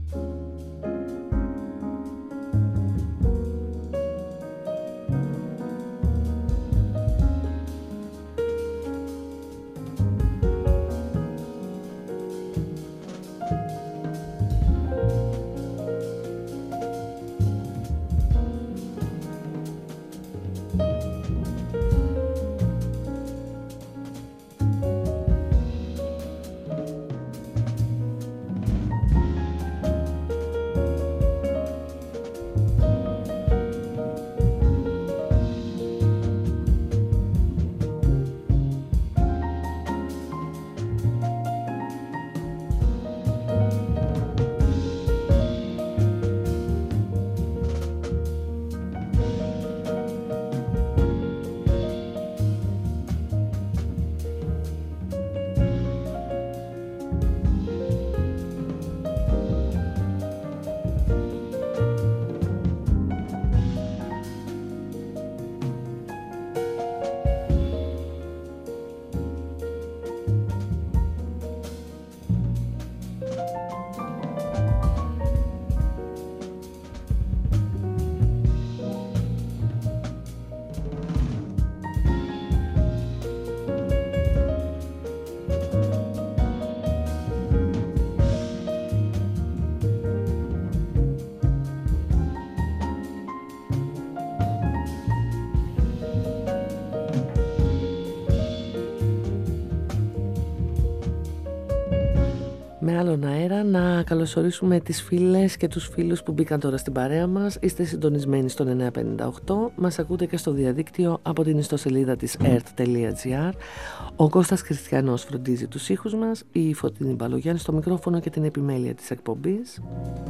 Με άλλον αέρα, να καλωσορίσουμε τις φίλες και τους φίλους που μπήκαν τώρα στην παρέα μας. Είστε συντονισμένοι στον 958. Μας ακούτε και στο διαδίκτυο από την ιστοσελίδα της earth.gr. Ο Κώστας Χριστιανός φροντίζει τους ήχους μας, η Φωτεινή Μπαλογιάννη στο μικρόφωνο και την επιμέλεια της εκπομπής.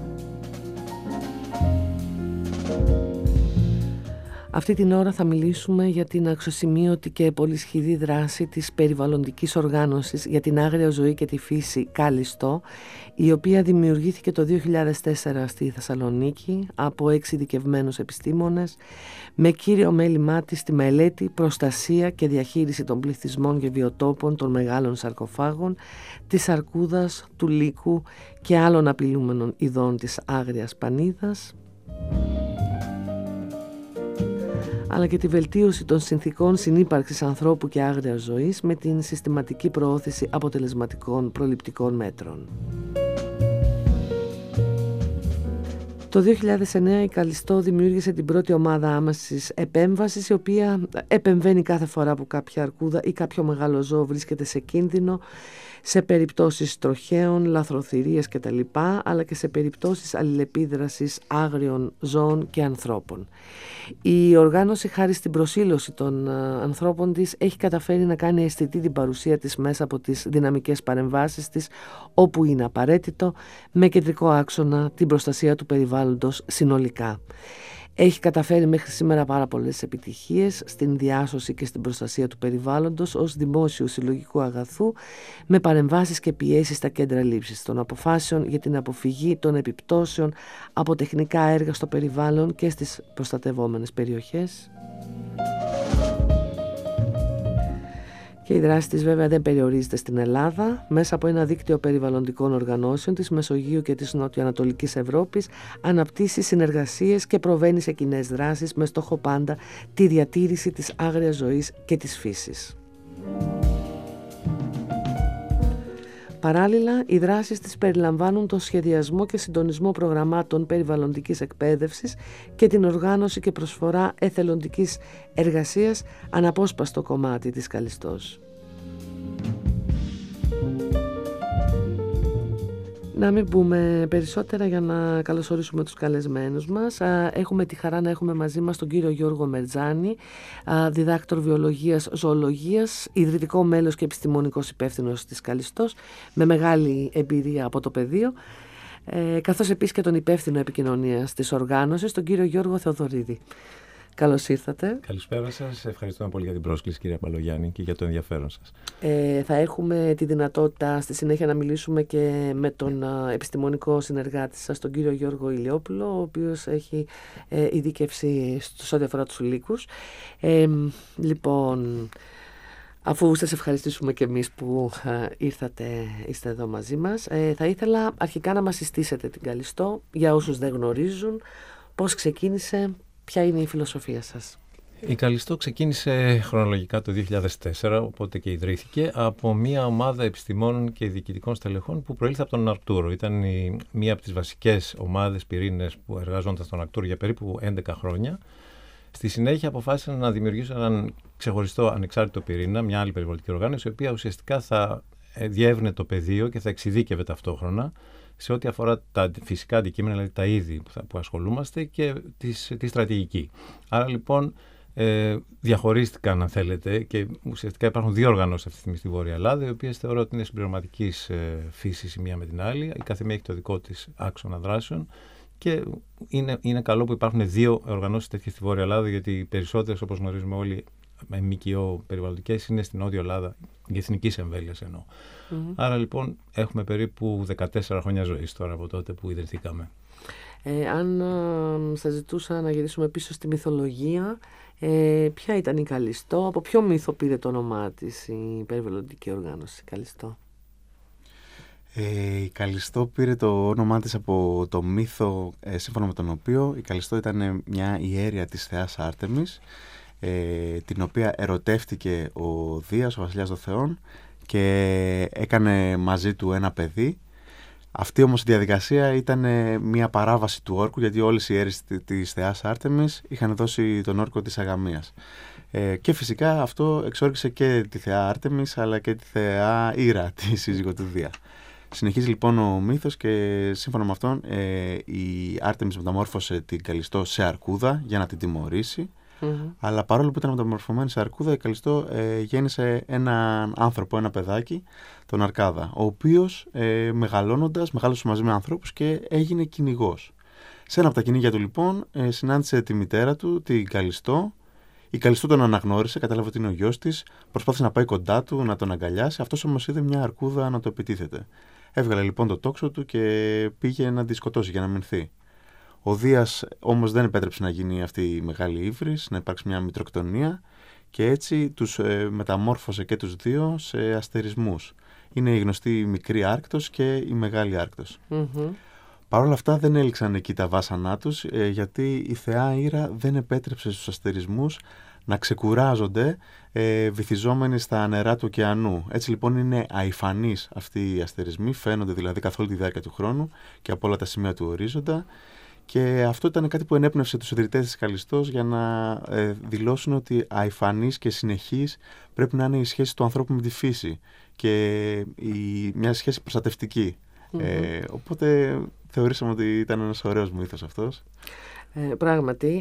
Αυτή την ώρα θα μιλήσουμε για την αξιοσημείωτη και πολυσχηδή δράση της περιβαλλοντικής οργάνωσης για την άγρια ζωή και τη φύση Κάλιστο, η οποία δημιουργήθηκε το 2004 στη Θεσσαλονίκη από 6 ειδικευμένους επιστήμονες, με κύριο μέλημά της τη μελέτη, προστασία και διαχείριση των πληθυσμών και βιοτόπων των μεγάλων σαρκοφάγων, της αρκούδας, του λύκου και άλλων απειλούμενων ειδών της άγριας πανίδας, αλλά και τη βελτίωση των συνθηκών συνύπαρξης ανθρώπου και άγριας ζωής με την συστηματική προώθηση αποτελεσματικών προληπτικών μέτρων. Το 2009 η Καλλιστό δημιούργησε την πρώτη ομάδα άμεσης επέμβασης, η οποία επεμβαίνει κάθε φορά που κάποια αρκούδα ή κάποιο μεγάλο ζώο βρίσκεται σε κίνδυνο, σε περιπτώσεις τροχαίων, λαθροθυρίας κτλ., αλλά και σε περιπτώσεις αλληλεπίδρασης άγριων ζώων και ανθρώπων. Η οργάνωση, χάρη στην προσήλωση των ανθρώπων της, έχει καταφέρει να κάνει αισθητή την παρουσία της μέσα από τις δυναμικές παρεμβάσεις της, όπου είναι απαραίτητο, με κεντρικό άξονα την προστασία του περιβάλλοντος συνολικά. Έχει καταφέρει μέχρι σήμερα πάρα πολλές επιτυχίες στην διάσωση και στην προστασία του περιβάλλοντος ως δημόσιου συλλογικού αγαθού, με παρεμβάσεις και πιέσεις στα κέντρα λήψης των αποφάσεων για την αποφυγή των επιπτώσεων από τεχνικά έργα στο περιβάλλον και στις προστατευόμενες περιοχές. Και η δράση της βέβαια δεν περιορίζεται στην Ελλάδα. Μέσα από ένα δίκτυο περιβαλλοντικών οργανώσεων της Μεσογείου και της Νοτιοανατολικής Ευρώπης αναπτύσσει συνεργασίες και προβαίνει σε κοινές δράσεις με στόχο πάντα τη διατήρηση της άγριας ζωής και της φύσης. Παράλληλα, οι δράσεις της περιλαμβάνουν τον σχεδιασμό και συντονισμό προγραμμάτων περιβαλλοντικής εκπαίδευσης και την οργάνωση και προσφορά εθελοντικής εργασίας, αναπόσπαστο κομμάτι της Καλλιστός. Να μην πούμε περισσότερα για να καλωσορίσουμε τους καλεσμένους μας. Έχουμε τη χαρά να έχουμε μαζί μας τον κύριο Γιώργο Μερτζάνη, διδάκτορ βιολογίας ζωολογίας, ιδρυτικό μέλος και επιστημονικός υπεύθυνος της Καλλιστός, με μεγάλη εμπειρία από το πεδίο, καθώς επίσης και τον υπεύθυνο επικοινωνίας της οργάνωσης, τον κύριο Γιώργο Θεοδωρίδη. Καλώς ήρθατε. Καλησπέρα σας. Ευχαριστώ πολύ για την πρόσκληση, κυρία Μπαλογιάννη, και για το ενδιαφέρον σας. Θα έχουμε τη δυνατότητα στη συνέχεια να μιλήσουμε και με τον επιστημονικό συνεργάτη σας, τον κύριο Γιώργο Ηλιόπουλο, ο οποίος έχει ειδίκευση σε ό,τι αφορά τους λύκους. Λοιπόν, Αφού σας ευχαριστήσουμε και εμείς που είστε εδώ μαζί μας, θα ήθελα αρχικά να μας συστήσετε την Καλιστό, για όσους δεν γνωρίζουν, πώς ξεκίνησε, ποια είναι η φιλοσοφία σας. Η Καλιστό ξεκίνησε χρονολογικά το 2004, οπότε και ιδρύθηκε από μια ομάδα επιστημόνων και διοικητικών στελεχών που προήλθε από τον Αρκτούρο. Ήταν μία από τις βασικές ομάδες πυρήνες που εργάζονταν στον Αρκτούρο για περίπου 11 χρόνια. Στη συνέχεια αποφάσισαν να δημιουργήσουν έναν ξεχωριστό ανεξάρτητο πυρήνα, μια άλλη περιβαλλοντική οργάνωση, η οποία ουσιαστικά θα διεύνε το πεδίο και θα εξειδίκευε ταυτόχρονα σε ό,τι αφορά τα φυσικά αντικείμενα, δηλαδή τα είδη που ασχολούμαστε και τη στρατηγική. Άρα λοιπόν διαχωρίστηκαν, αν θέλετε, και ουσιαστικά υπάρχουν δύο οργανώσεις αυτή τη στιγμή στη Βόρεια Ελλάδα, οι οποίες θεωρώ ότι είναι συμπληρωματικής φύσης η μία με την άλλη. Η κάθε μία έχει το δικό της άξονα δράσεων. Και είναι καλό που υπάρχουν δύο οργανώσεις τέτοιες στη Βόρεια Ελλάδα, γιατί οι περισσότερες, όπως γνωρίζουμε όλοι, με ΜΚΟ περιβαλλοντικές είναι στην Νότια Ελλάδα, για εθνικής εμβέλειας εννοώ. Άρα λοιπόν έχουμε περίπου 14 χρόνια ζωής τώρα από τότε που ιδρυθήκαμε. Αν σας ζητούσα να γυρίσουμε πίσω στη μυθολογία, ποια ήταν η Καλιστό, από ποιο μύθο πήρε το όνομά της η περιβαλλοντική οργάνωση Καλιστό? Η Καλιστό πήρε το όνομά της από το μύθο σύμφωνα με τον οποίο η Καλιστό ήταν μια ιέρια της θεάς Άρτεμις, την οποία ερωτεύτηκε ο Δίας, ο βασιλιάς των θεών, και έκανε μαζί του ένα παιδί. Αυτή όμως η διαδικασία ήταν μια παράβαση του όρκου, γιατί όλες οι ιέρειες της θεάς Άρτεμις είχαν δώσει τον όρκο της αγαμίας. Και φυσικά αυτό εξόρκησε και τη θεά Άρτεμις αλλά και τη θεά Ήρα, τη σύζυγο του Δία. Συνεχίζει λοιπόν ο μύθος και σύμφωνα με αυτόν η Άρτεμις μεταμόρφωσε την Καλιστό σε αρκούδα για να την τιμωρήσει. Αλλά παρόλο που ήταν μεταμορφωμένη σε αρκούδα, η Καλιστό γέννησε έναν άνθρωπο, ένα παιδάκι, τον Αρκάδα, ο οποίος μεγαλώνοντας μεγάλωσε μαζί με ανθρώπους και έγινε κυνηγός. Σε ένα από τα κυνήγια του λοιπόν συνάντησε τη μητέρα του, την Καλιστό. Η Καλιστό τον αναγνώρισε, κατάλαβε ότι είναι ο γιος της, προσπάθησε να πάει κοντά του, να τον αγκαλιάσει. Αυτός όμως είδε μια αρκούδα να το επιτίθεται. Έβγαλε λοιπόν το τόξο του και πήγε να τη σκοτώσει για να μηνθεί. Ο Δίας όμως δεν επέτρεψε να γίνει αυτή η μεγάλη ύβρις, να υπάρξει μια μητροκτονία, και έτσι τους μεταμόρφωσε και τους δύο σε αστερισμούς. Είναι η γνωστή μικρή Άρκτος και η μεγάλη Άρκτος. Παρ' όλα αυτά δεν έληξαν εκεί τα βάσανά τους, γιατί η θεά Ήρα δεν επέτρεψε στους αστερισμούς να ξεκουράζονται βυθιζόμενοι στα νερά του ωκεανού. Έτσι λοιπόν είναι αϊφανείς αυτοί οι αστερισμοί, φαίνονται δηλαδή καθ' όλη τη διάρκεια του χρόνου και από όλα τα σημεία του ορίζοντα. Και αυτό ήταν κάτι που ενέπνευσε τους ιδρυτές της Καλιστός για να δηλώσουν ότι αϊφανής και συνεχής πρέπει να είναι η σχέση του ανθρώπου με τη φύση και μια σχέση προστατευτική. Οπότε θεωρήσαμε ότι ήταν ένας ωραίος μύθος αυτός. Πράγματι,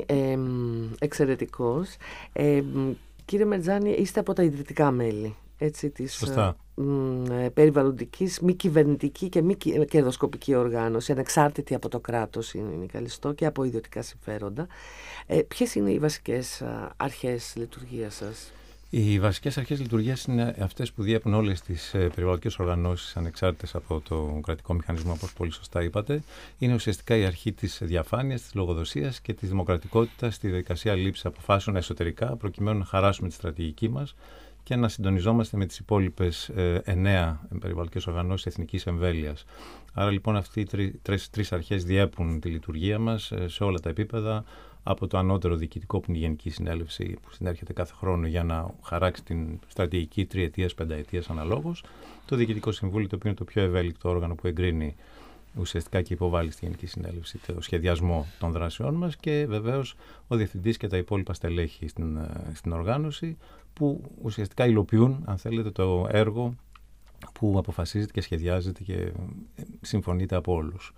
εξαιρετικός. Κύριε Μερτζάνη, είστε από τα ιδρυτικά μέλη, έτσι, της περιβαλλοντικής, μη κυβερνητική και μη κερδοσκοπική οργάνωση, ανεξάρτητη από το κράτος είναι η Καλιστό και από ιδιωτικά συμφέροντα. Ποιες είναι οι βασικές αρχές λειτουργίας σας? Οι βασικές αρχές λειτουργίας είναι αυτές που διέπουν όλες τις περιβαλλοντικές οργανώσεις ανεξάρτητες από το κρατικό μηχανισμό, όπως πολύ σωστά είπατε. Είναι ουσιαστικά η αρχή της διαφάνειας, της λογοδοσίας και της δημοκρατικότητας στη διαδικασία λήψης αποφάσεων εσωτερικά, προκειμένου να χαράσουμε τη στρατηγική μας και να συντονιζόμαστε με τις υπόλοιπες 9 περιβαλλοντικές οργανώσεις εθνικής εμβέλειας. Άρα λοιπόν αυτοί οι τρεις αρχές διέπουν τη λειτουργία μας σε όλα τα επίπεδα, από το ανώτερο διοικητικό που είναι η Γενική Συνέλευση που συνέρχεται κάθε χρόνο για να χαράξει την στρατηγική 3ετίας, 5ετίας αναλόγως, το Διοικητικό Συμβούλιο, το οποίο είναι το πιο ευέλικτο όργανο που εγκρίνει ουσιαστικά και υποβάλλει στη Γενική Συνέλευση το σχεδιασμό των δράσεών μας, και βεβαίως ο Διευθυντής και τα υπόλοιπα στελέχη στην οργάνωση που ουσιαστικά υλοποιούν, αν θέλετε, το έργο που αποφασίζεται και σχεδιάζεται και συμφωνείται από όλους.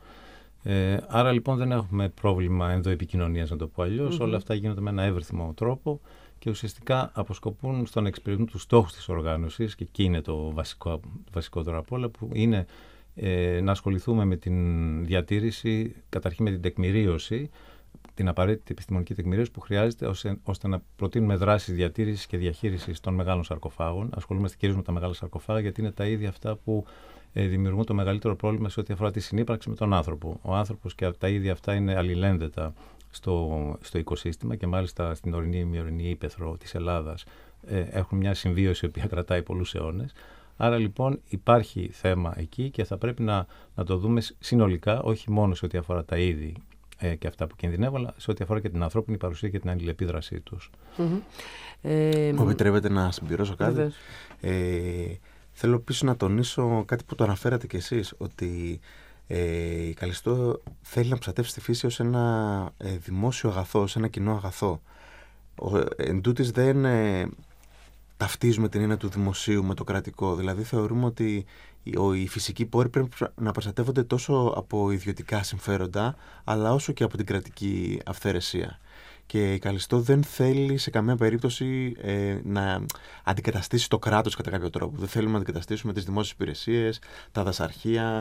Άρα λοιπόν δεν έχουμε πρόβλημα ενδοεπικοινωνίας, να το πω αλλιώς. Όλα αυτά γίνονται με ένα εύρυθμο τρόπο και ουσιαστικά αποσκοπούν στο να εξυπηρετούν τους στόχους της οργάνωσης, και εκεί είναι το βασικότερο απ' όλα, που είναι να ασχοληθούμε με την διατήρηση, καταρχήν με την τεκμηρίωση, την απαραίτητη επιστημονική τεκμηρίωση που χρειάζεται ώστε να προτείνουμε δράσεις διατήρησης και διαχείρισης των μεγάλων σαρκοφάγων. Ασχολούμαστε κυρίως με τα μεγάλα σαρκοφάγα, γιατί είναι τα ίδια αυτά που δημιουργούν το μεγαλύτερο πρόβλημα σε ό,τι αφορά τη συνύπαρξη με τον άνθρωπο. Ο άνθρωπος και τα ίδια αυτά είναι αλληλένδετα στο οικοσύστημα, και μάλιστα στην ορεινή ημιορεινή ύπαιθρο της Ελλάδας έχουν μια συμβίωση η οποία κρατάει πολλούς αιώνες. Άρα λοιπόν υπάρχει θέμα εκεί και θα πρέπει να το δούμε συνολικά, όχι μόνο σε ό,τι αφορά τα είδη και αυτά που κινδυνεύουν, αλλά σε ό,τι αφορά και την ανθρώπινη παρουσία και την αλληλεπίδρασή τους. Μου επιτρέπετε να συμπληρώσω κάτι? Θέλω επίσης να τονίσω κάτι που το αναφέρατε κι εσείς, ότι η Καλιστό θέλει να προστατεύσει τη φύση ως ένα δημόσιο αγαθό, ως ένα κοινό αγαθό. Εν τούτης δεν ταυτίζουμε την έννοια του δημοσίου με το κρατικό. Δηλαδή θεωρούμε ότι οι φυσικοί πόροι πρέπει να προστατεύονται τόσο από ιδιωτικά συμφέροντα, αλλά όσο και από την κρατική αυθαιρεσία. Και η Καλιστό δεν θέλει σε καμία περίπτωση να αντικαταστήσει το κράτος κατά κάποιο τρόπο. Δεν θέλουμε να αντικαταστήσουμε τις δημόσιες υπηρεσίες, τα δασαρχεία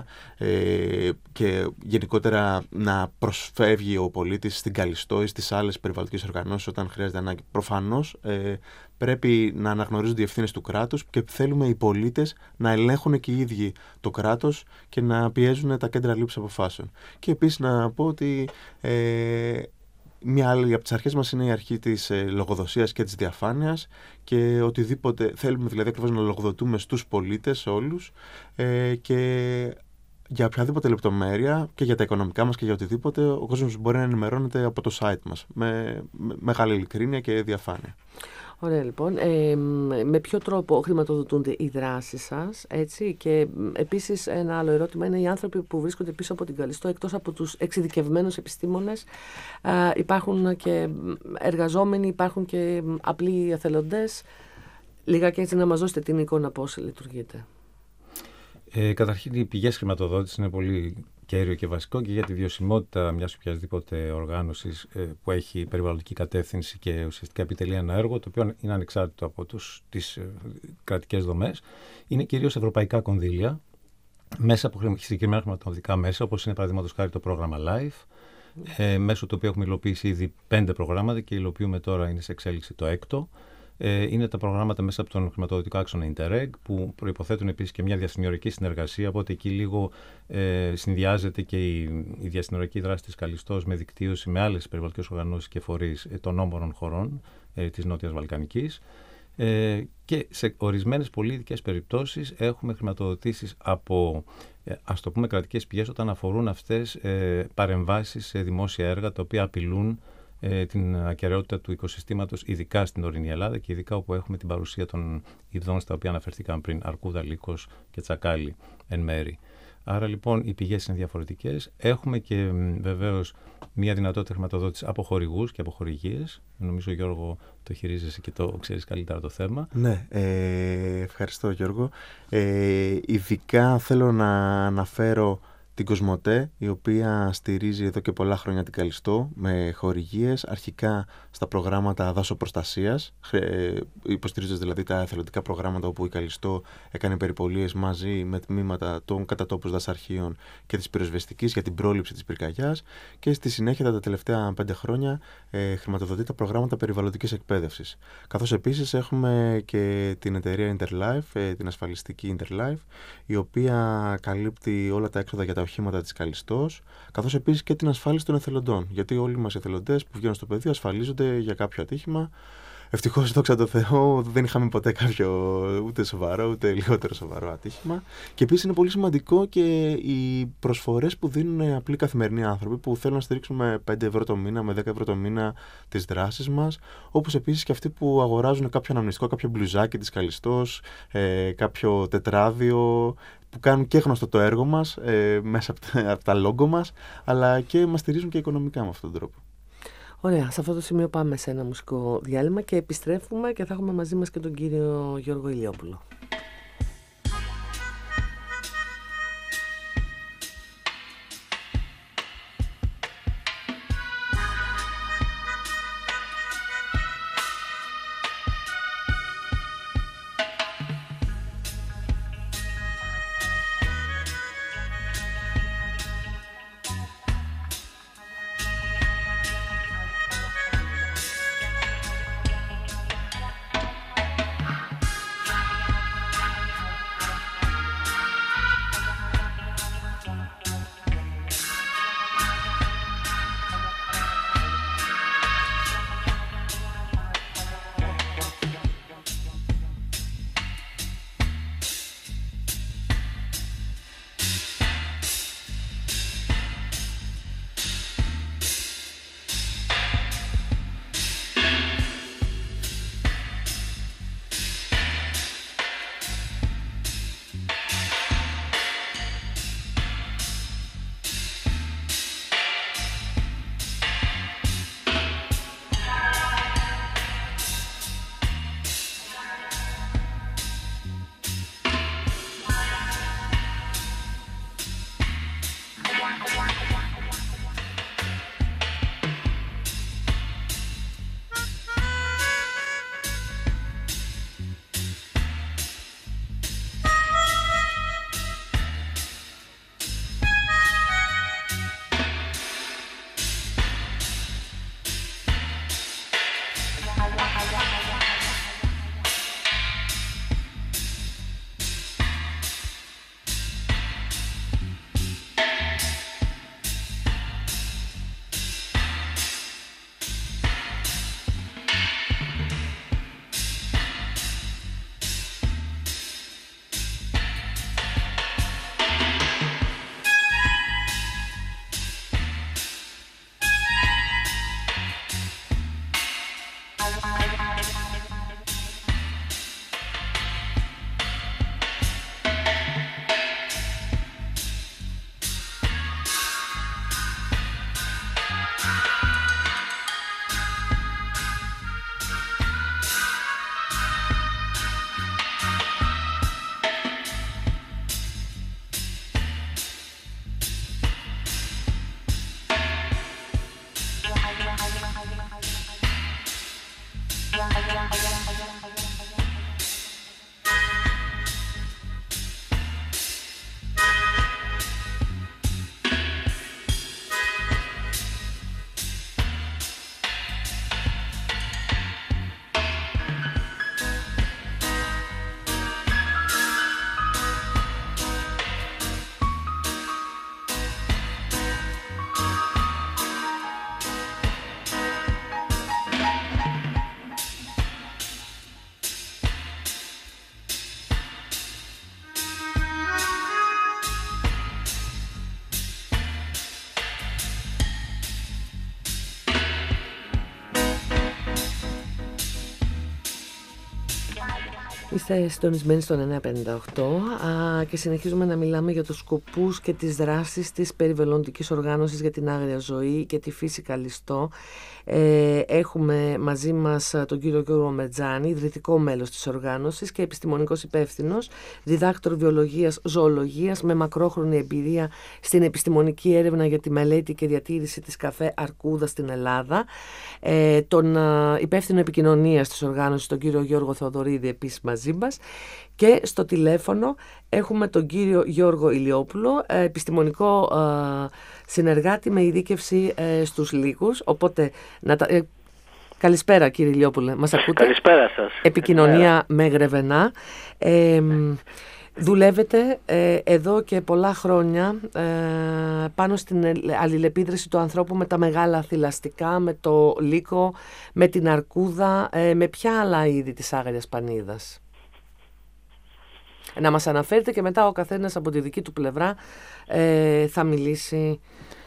και γενικότερα να προσφεύγει ο πολίτης στην Καλιστό ή στις άλλες περιβαλλοντικές οργανώσεις όταν χρειάζεται ανάγκη. Προφανώς πρέπει να αναγνωρίζονται οι ευθύνες του κράτους και θέλουμε οι πολίτες να ελέγχουν και οι ίδιοι το κράτος και να πιέζουν τα κέντρα λήψης αποφάσεων. Και επίσης να πω ότι μια άλλη από τις αρχές μας είναι η αρχή της λογοδοσίας και της διαφάνειας και οτιδήποτε θέλουμε δηλαδή ακριβώς να λογοδοτούμε στους πολίτες όλους και για οποιαδήποτε λεπτομέρεια και για τα οικονομικά μας και για οτιδήποτε ο κόσμος μπορεί να ενημερώνεται από το site μας με μεγάλη ειλικρίνεια και διαφάνεια. Ωραία, λοιπόν. Με ποιο τρόπο χρηματοδοτούνται οι δράσεις σας, έτσι? Και επίσης ένα άλλο ερώτημα είναι οι άνθρωποι που βρίσκονται πίσω από την Καλιστό, εκτός από τους εξειδικευμένους επιστήμονες, υπάρχουν και εργαζόμενοι, υπάρχουν και απλοί εθελοντές. Λιγάκι έτσι να μας δώσετε την εικόνα πώς λειτουργείτε. Καταρχήν, οι πηγές χρηματοδότησης είναι πολύ κέριο και βασικό και για τη βιωσιμότητα μιας οποιασδήποτε οργάνωσης που έχει περιβαλλοντική κατεύθυνση και ουσιαστικά επιτελεί ένα έργο, το οποίο είναι ανεξάρτητο από τις κρατικές δομές. Είναι κυρίως ευρωπαϊκά κονδύλια, μέσα από συγκεκριμένα χρηματοδοτικά μέσα, όπως είναι παραδείγματος χάρη το πρόγραμμα LIFE, μέσω του οποίου έχουμε υλοποιήσει ήδη 5 προγράμματα και υλοποιούμε τώρα, είναι σε εξέλιξη το 6ο. Είναι τα προγράμματα μέσα από τον χρηματοδοτικό άξονα Interreg, που προϋποθέτουν επίσης και μια διασυνοριακή συνεργασία, οπότε εκεί λίγο συνδυάζεται και η διασυνοριακή δράση της Καλιστός με δικτύωση με άλλες περιβαλλοντικές οργανώσεις και φορείς των όμορων χωρών της Νότιας Βαλκανικής. Και σε ορισμένες πολύ ειδικές περιπτώσεις έχουμε χρηματοδοτήσεις από, ας το πούμε, κρατικές πηγές όταν αφορούν αυτές παρεμβάσεις σε δημόσια έργα τα οποία απειλούν την ακεραιότητα του οικοσυστήματος, ειδικά στην ορεινή Ελλάδα και ειδικά όπου έχουμε την παρουσία των ειδών στα οποία αναφερθήκαμε πριν, αρκούδα, λύκος και τσακάλι εν μέρη. Άρα λοιπόν οι πηγές είναι διαφορετικές. Έχουμε και βεβαίως μια δυνατότητα χρηματοδότησης από χορηγούς και από χορηγίες. Νομίζω, Γιώργο, το χειρίζεσαι και το ξέρεις καλύτερα το θέμα. Ναι, ευχαριστώ, Γιώργο. Ειδικά θέλω να αναφέρω την Κοσμοτέ, η οποία στηρίζει εδώ και πολλά χρόνια την Καλιστό με χορηγίες, αρχικά στα προγράμματα δάσοπροστασίας, υποστηρίζοντας δηλαδή τα εθελοντικά προγράμματα όπου η Καλιστό έκανε περιπολίες μαζί με τμήματα των κατατόπους δασαρχείων και της πυροσβεστικής για την πρόληψη της πυρκαγιάς, και στη συνέχεια τα τελευταία 5 χρόνια χρηματοδοτεί τα προγράμματα περιβαλλοντικής εκπαίδευσης. Καθώς επίσης έχουμε και την εταιρεία Interlife, την ασφαλιστική Interlife, η οποία καλύπτει όλα τα έξοδα για τα οχήματα της Καλιστός, καθώς επίσης και την ασφάλιση των εθελοντών. Γιατί όλοι μας οι εθελοντές που βγαίνουν στο πεδίο ασφαλίζονται για κάποιο ατύχημα. Ευτυχώς, δόξα τω Θεώ, δεν είχαμε ποτέ κάποιο ούτε σοβαρό ούτε λιγότερο σοβαρό ατύχημα. Και επίσης είναι πολύ σημαντικό και οι προσφορές που δίνουν απλοί καθημερινοί άνθρωποι που θέλουν να στηρίξουν με 5 ευρώ το μήνα, με 10 ευρώ το μήνα τις δράσεις μας. Όπως επίσης και αυτοί που αγοράζουν κάποιο αναμνηστικό, κάποιο μπλουζάκι της Καλιστός, κάποιο τετράδιο, που κάνουν και γνωστό το έργο μας μέσα από τα λόγκο μας, αλλά και μας στηρίζουν και οικονομικά με αυτόν τον τρόπο. Ωραία, σε αυτό το σημείο πάμε σε ένα μουσικό διάλειμμα και επιστρέφουμε και θα έχουμε μαζί μας και τον κύριο Γιώργο Ηλιόπουλο. Είστε συντονισμένοι στο 958 και συνεχίζουμε να μιλάμε για τους σκοπούς και τις δράσεις της περιβαλλοντικής οργάνωσης για την άγρια ζωή και τη φύση Καλιστό. Έχουμε μαζί μας τον κύριο Γιώργο Μετζάνη, ιδρυτικό μέλος της οργάνωσης και επιστημονικός υπεύθυνος, διδάκτορ βιολογίας, ζωολογίας με μακρόχρονη εμπειρία στην επιστημονική έρευνα για τη μελέτη και διατήρηση της καφέ αρκούδας στην Ελλάδα, τον υπεύθυνο επικοινωνίας της οργάνωσης, τον κύριο Γιώργο Θεοδωρίδη, επίσης μαζί μας, και στο τηλέφωνο έχουμε τον κύριο Γιώργο Ηλιόπουλο, επιστημονικό συνεργάτη με ειδίκευση στους λύκους. Οπότε, καλησπέρα κύριε Ηλιόπουλε, μας ακούτε? Καλησπέρα σας. Επικοινωνία με Γρεβενά. Δουλεύετε εδώ και πολλά χρόνια πάνω στην αλληλεπίδραση του ανθρώπου με τα μεγάλα θηλαστικά, με το λύκο, με την αρκούδα, με ποια άλλα είδη της άγριας πανίδας? Να μας αναφέρετε και μετά ο καθένας από τη δική του πλευρά θα μιλήσει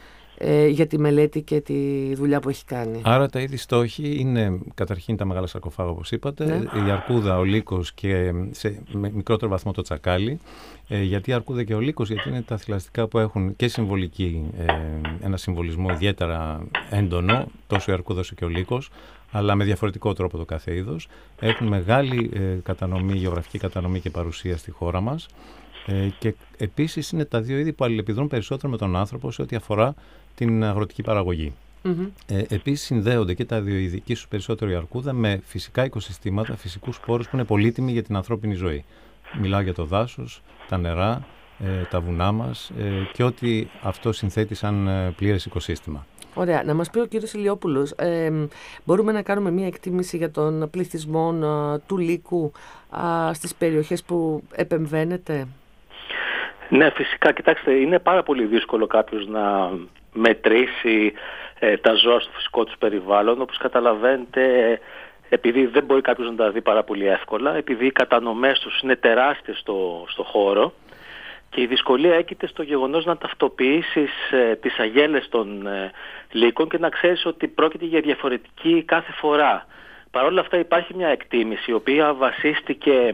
για τη μελέτη και τη δουλειά που έχει κάνει. Άρα τα είδη στόχοι είναι καταρχήν τα μεγάλα σαρκοφάγα, όπως είπατε, ναι. Η αρκούδα, ο λύκος και σε μικρότερο βαθμό το τσακάλι. Γιατί η αρκούδα και ο λύκος? Γιατί είναι τα θηλαστικά που έχουν και συμβολική, ένα συμβολισμό ιδιαίτερα έντονο, τόσο η αρκούδα όσο και ο λύκος, αλλά με διαφορετικό τρόπο το κάθε είδος. Έχουν μεγάλη γεωγραφική κατανομή και παρουσία στη χώρα μας. Και επίσης είναι τα δύο είδη που αλληλεπιδρούν περισσότερο με τον άνθρωπο σε ό,τι αφορά την αγροτική παραγωγή. Επίσης συνδέονται και τα δύο είδη, και ίσως περισσότερο η αρκούδα, με φυσικά οικοσυστήματα, φυσικούς πόρους που είναι πολύτιμοι για την ανθρώπινη ζωή. Μιλάω για το δάσος, τα νερά, τα βουνά μας και ό,τι αυτό συνθέτει σαν πλήρες οικοσύστημα. Ωραία. Να μας πει ο κύριος Ηλιόπουλος, μπορούμε να κάνουμε μία εκτίμηση για τον πληθυσμό του λύκου στις περιοχές που επεμβαίνετε? Ναι, φυσικά. Κοιτάξτε, είναι πάρα πολύ δύσκολο κάποιος να μετρήσει τα ζώα στο φυσικό τους περιβάλλον. Όπως καταλαβαίνετε, επειδή δεν μπορεί κάποιος να τα δει πάρα πολύ εύκολα, επειδή οι κατανομές τους είναι τεράστιες στο χώρο, και η δυσκολία έγκυται στο γεγονός να ταυτοποιήσεις τις αγέλες των λύκων και να ξέρεις ότι πρόκειται για διαφορετική κάθε φορά. Παρ' όλα αυτά υπάρχει μια εκτίμηση η οποία βασίστηκε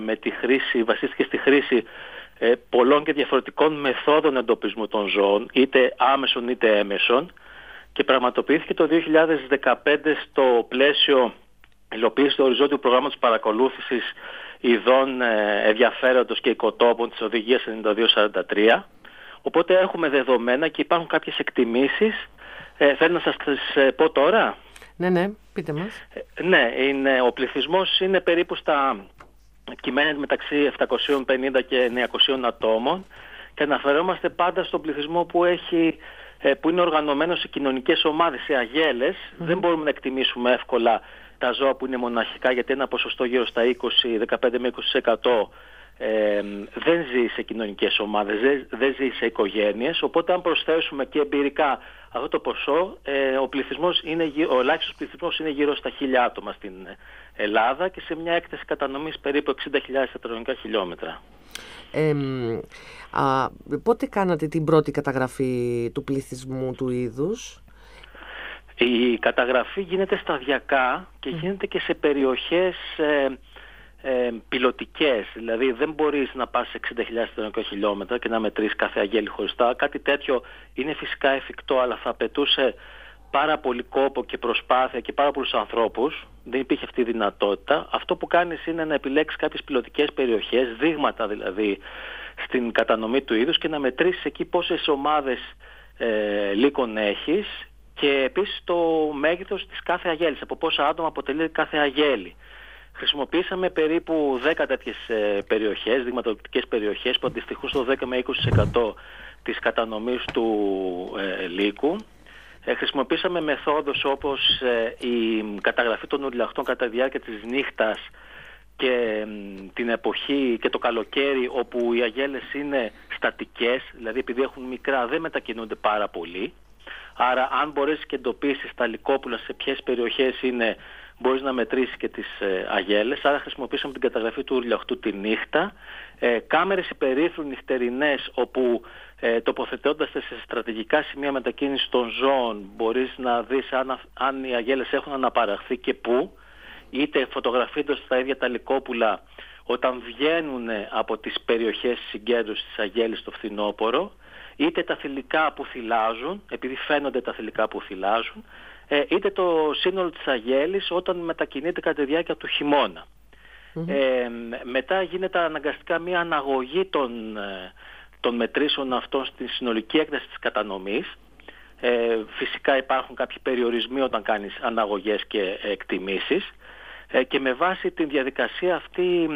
στη χρήση πολλών και διαφορετικών μεθόδων εντοπισμού των ζώων, είτε άμεσων είτε έμεσων, και πραγματοποιήθηκε το 2015 στο πλαίσιο υλοποίησης του οριζόντιου προγράμματος παρακολούθησης ειδών ενδιαφέροντος και οικοτόπων της οδηγίας 9243. Οπότε έχουμε δεδομένα και υπάρχουν κάποιες εκτιμήσεις. Θέλω να σας τις πω τώρα? Ναι, πείτε μας. Ναι, ο πληθυσμός είναι περίπου κυμαίνεται μεταξύ 750 και 900 ατόμων, και αναφερόμαστε πάντα στον πληθυσμό που είναι οργανωμένο σε κοινωνικές ομάδες, σε αγέλες. Δεν μπορούμε να εκτιμήσουμε εύκολα τα ζώα που είναι μοναχικά, γιατί ένα ποσοστό γύρω στα 15 με 20% δεν ζει σε κοινωνικές ομάδες, δεν ζει σε οικογένειες. Οπότε αν προσθέσουμε και εμπειρικά αυτό το ποσό, ο ελάχιστος πληθυσμός είναι γύρω στα 1.000 άτομα στην Ελλάδα και σε μια έκταση κατανομής περίπου 60.000 τετραγωνικά χιλιόμετρα. Πότε κάνατε την πρώτη καταγραφή του πληθυσμού του είδους? Η καταγραφή γίνεται σταδιακά και γίνεται και σε περιοχές πιλωτικές. Δηλαδή δεν μπορείς να πας σε 60.000 τετραγωνικά χιλιόμετρα και να μετρήσεις κάθε αγέλη χωριστά. Κάτι τέτοιο είναι φυσικά εφικτό, αλλά θα απαιτούσε πάρα πολύ κόπο και προσπάθεια και πάρα πολλούς ανθρώπους. Δεν υπήρχε αυτή η δυνατότητα. Αυτό που κάνεις είναι να επιλέξεις κάποιες πιλωτικές περιοχές, δείγματα δηλαδή στην κατανομή του είδους, και να μετρήσεις εκεί πόσες ομάδες λύκων έχεις, και επίσης το μέγεθος της κάθε αγέλης, από πόσα άτομα αποτελεί κάθε αγέλη. Χρησιμοποίησαμε περίπου 10 τέτοιες περιοχές, δειγματοληπτικές περιοχές, που αντιστοιχούν στο 10 με 20% της κατανομής του λύκου. Χρησιμοποίησαμε μεθόδους όπως η καταγραφή των ουρλιαχτών κατά τη διάρκεια της νύχτας και την εποχή και το καλοκαίρι, όπου οι αγέλες είναι στατικές, δηλαδή επειδή έχουν μικρά δεν μετακινούνται πάρα πολύ. Άρα αν μπορέσεις και εντοπίσεις τα λυκόπουλα σε ποιες περιοχές είναι, μπορείς να μετρήσεις και τις αγέλες. Άρα χρησιμοποιήσαμε την καταγραφή του ουρλιαχτού τη νύχτα. Κάμερες υπερήθρου νυχτερινές, όπου τοποθετώντας σε στρατηγικά σημεία μετακίνησης των ζώων μπορείς να δεις αν οι αγέλες έχουν αναπαραχθεί και πού, είτε φωτογραφίοντας τα ίδια τα λυκόπουλα, όταν βγαίνουν από τις περιοχές συγκέντρωσης της Αγέλης στο φθινόπωρο, είτε τα θηλυκά που θυλάζουν, επειδή φαίνονται τα θηλυκά που θυλάζουν, είτε το σύνολο της Αγέλης όταν μετακινείται κατά τη διάρκεια του χειμώνα. Μετά γίνεται αναγκαστικά μια αναγωγή των μετρήσεων αυτών στη συνολική έκταση της κατανομής. Φυσικά υπάρχουν κάποιοι περιορισμοί όταν κάνεις αναγωγές και εκτιμήσεις, και με βάση τη διαδικασία αυτή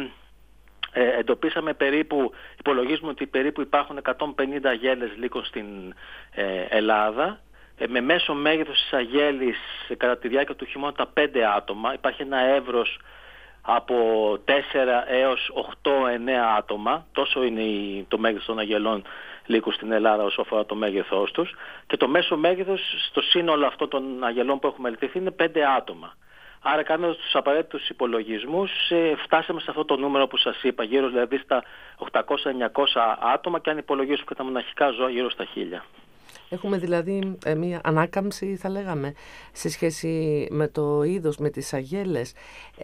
υπολογίζουμε ότι περίπου υπάρχουν 150 αγέλες λύκων στην Ελλάδα, με μέσο μέγεθος της αγέλης κατά τη διάρκεια του χειμώνα τα 5 άτομα. Υπάρχει ένα εύρος από 4 έως 8-9 άτομα, τόσο είναι το μέγεθος των αγελών λύκου στην Ελλάδα όσο αφορά το μέγεθός τους, και το μέσο μέγεθος στο σύνολο αυτών των αγελών που έχουμε μελετηθεί είναι 5 άτομα. Άρα κάνοντας τους απαραίτητους υπολογισμούς φτάσαμε σε αυτό το νούμερο που σας είπα, γύρω δηλαδή στα 800-900 άτομα, και αν υπολογίσουμε και τα μοναχικά ζώα γύρω στα 1000. Έχουμε δηλαδή μια ανάκαμψη, θα λέγαμε, σε σχέση με το είδος, με τις αγέλες.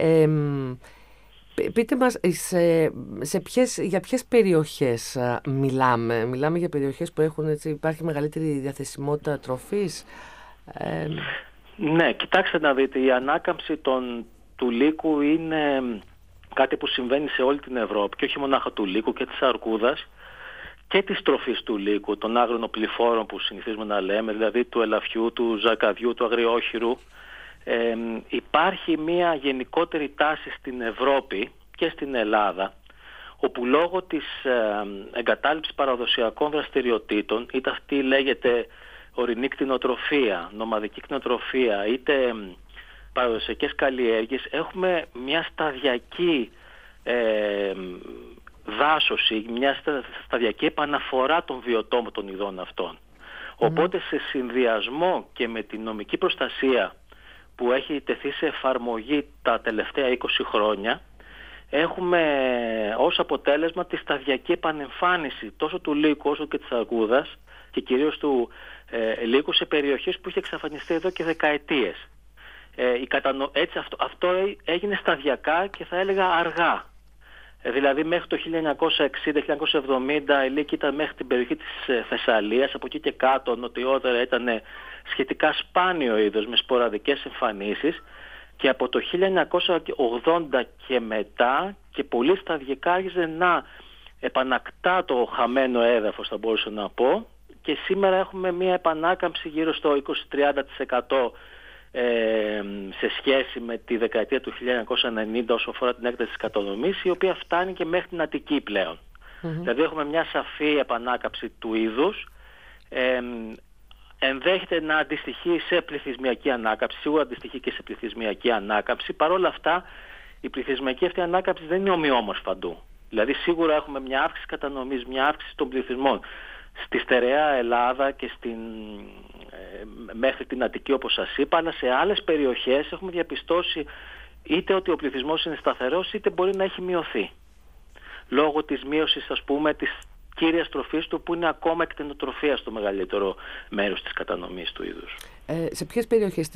Πείτε μας, για ποιες περιοχές μιλάμε? Μιλάμε για περιοχές που υπάρχει μεγαλύτερη διαθεσιμότητα τροφής? Ναι, κοιτάξτε να δείτε, η ανάκαμψη του λύκου είναι κάτι που συμβαίνει σε όλη την Ευρώπη, και όχι μονάχα του λύκου και της αρκούδας και της τροφής του λύκου, των άγρων οπλιφόρων που συνηθίζουμε να λέμε, δηλαδή του ελαφιού, του ζακαδιού, του αγριόχειρου. Υπάρχει μια γενικότερη τάση στην Ευρώπη και στην Ελλάδα, όπου λόγω της εγκατάλειψης παραδοσιακών δραστηριοτήτων, είτε αυτή λέγεται ορεινή κτηνοτροφία, νομαδική κτηνοτροφία, είτε παραδοσιακές καλλιέργειες, έχουμε μια σταδιακή δάσωση, μια σταδιακή επαναφορά των βιοτόμων των ειδών αυτών. Οπότε σε συνδυασμό και με την νομική προστασία που έχει τεθεί σε εφαρμογή τα τελευταία 20 χρόνια, έχουμε ως αποτέλεσμα τη σταδιακή επανεμφάνιση τόσο του λύκου όσο και της αρκούδας, και κυρίως του λύκου, σε περιοχές που είχε εξαφανιστεί εδώ και δεκαετίες. Έτσι αυτό έγινε σταδιακά και θα έλεγα αργά. Δηλαδή μέχρι το 1960-1970 η λύκη ήταν μέχρι την περιοχή της Θεσσαλίας, από εκεί και κάτω νοτιότερα ήταν σχετικά σπάνιο είδος με σποραδικές εμφανίσεις, και από το 1980 και μετά και πολύ σταδιακά άρχισε να επανακτά το χαμένο έδαφος, θα μπορούσα να πω, και σήμερα έχουμε μια επανάκαμψη γύρω στο 20-30% σε σχέση με τη δεκαετία του 1990 όσο αφορά την έκταση της κατανομής, η οποία φτάνει και μέχρι την Αττική πλέον. Δηλαδή έχουμε μια σαφή επανάκαμψη του είδους, ενδέχεται να αντιστοιχεί σε πληθυσμιακή ανάκαμψη, σίγουρα αντιστοιχεί και σε πληθυσμιακή ανάκαμψη. Παρ' όλα αυτά η πληθυσμιακή αυτή ανάκαμψη δεν είναι ομοιόμορφη παντού. Δηλαδή σίγουρα έχουμε μια αύξηση κατανομής, μια αύξηση των πληθυσμών στη στερεά Ελλάδα και μέχρι την Αττική, όπως σας είπα, αλλά σε άλλες περιοχές έχουμε διαπιστώσει είτε ότι ο πληθυσμός είναι σταθερός, είτε μπορεί να έχει μειωθεί λόγω της μείωσης, ας πούμε, της κύριας τροφής του, που είναι ακόμα εκτενοτροφία στο μεγαλύτερο μέρος της κατανομής του είδους. Σε ποιες περιοχές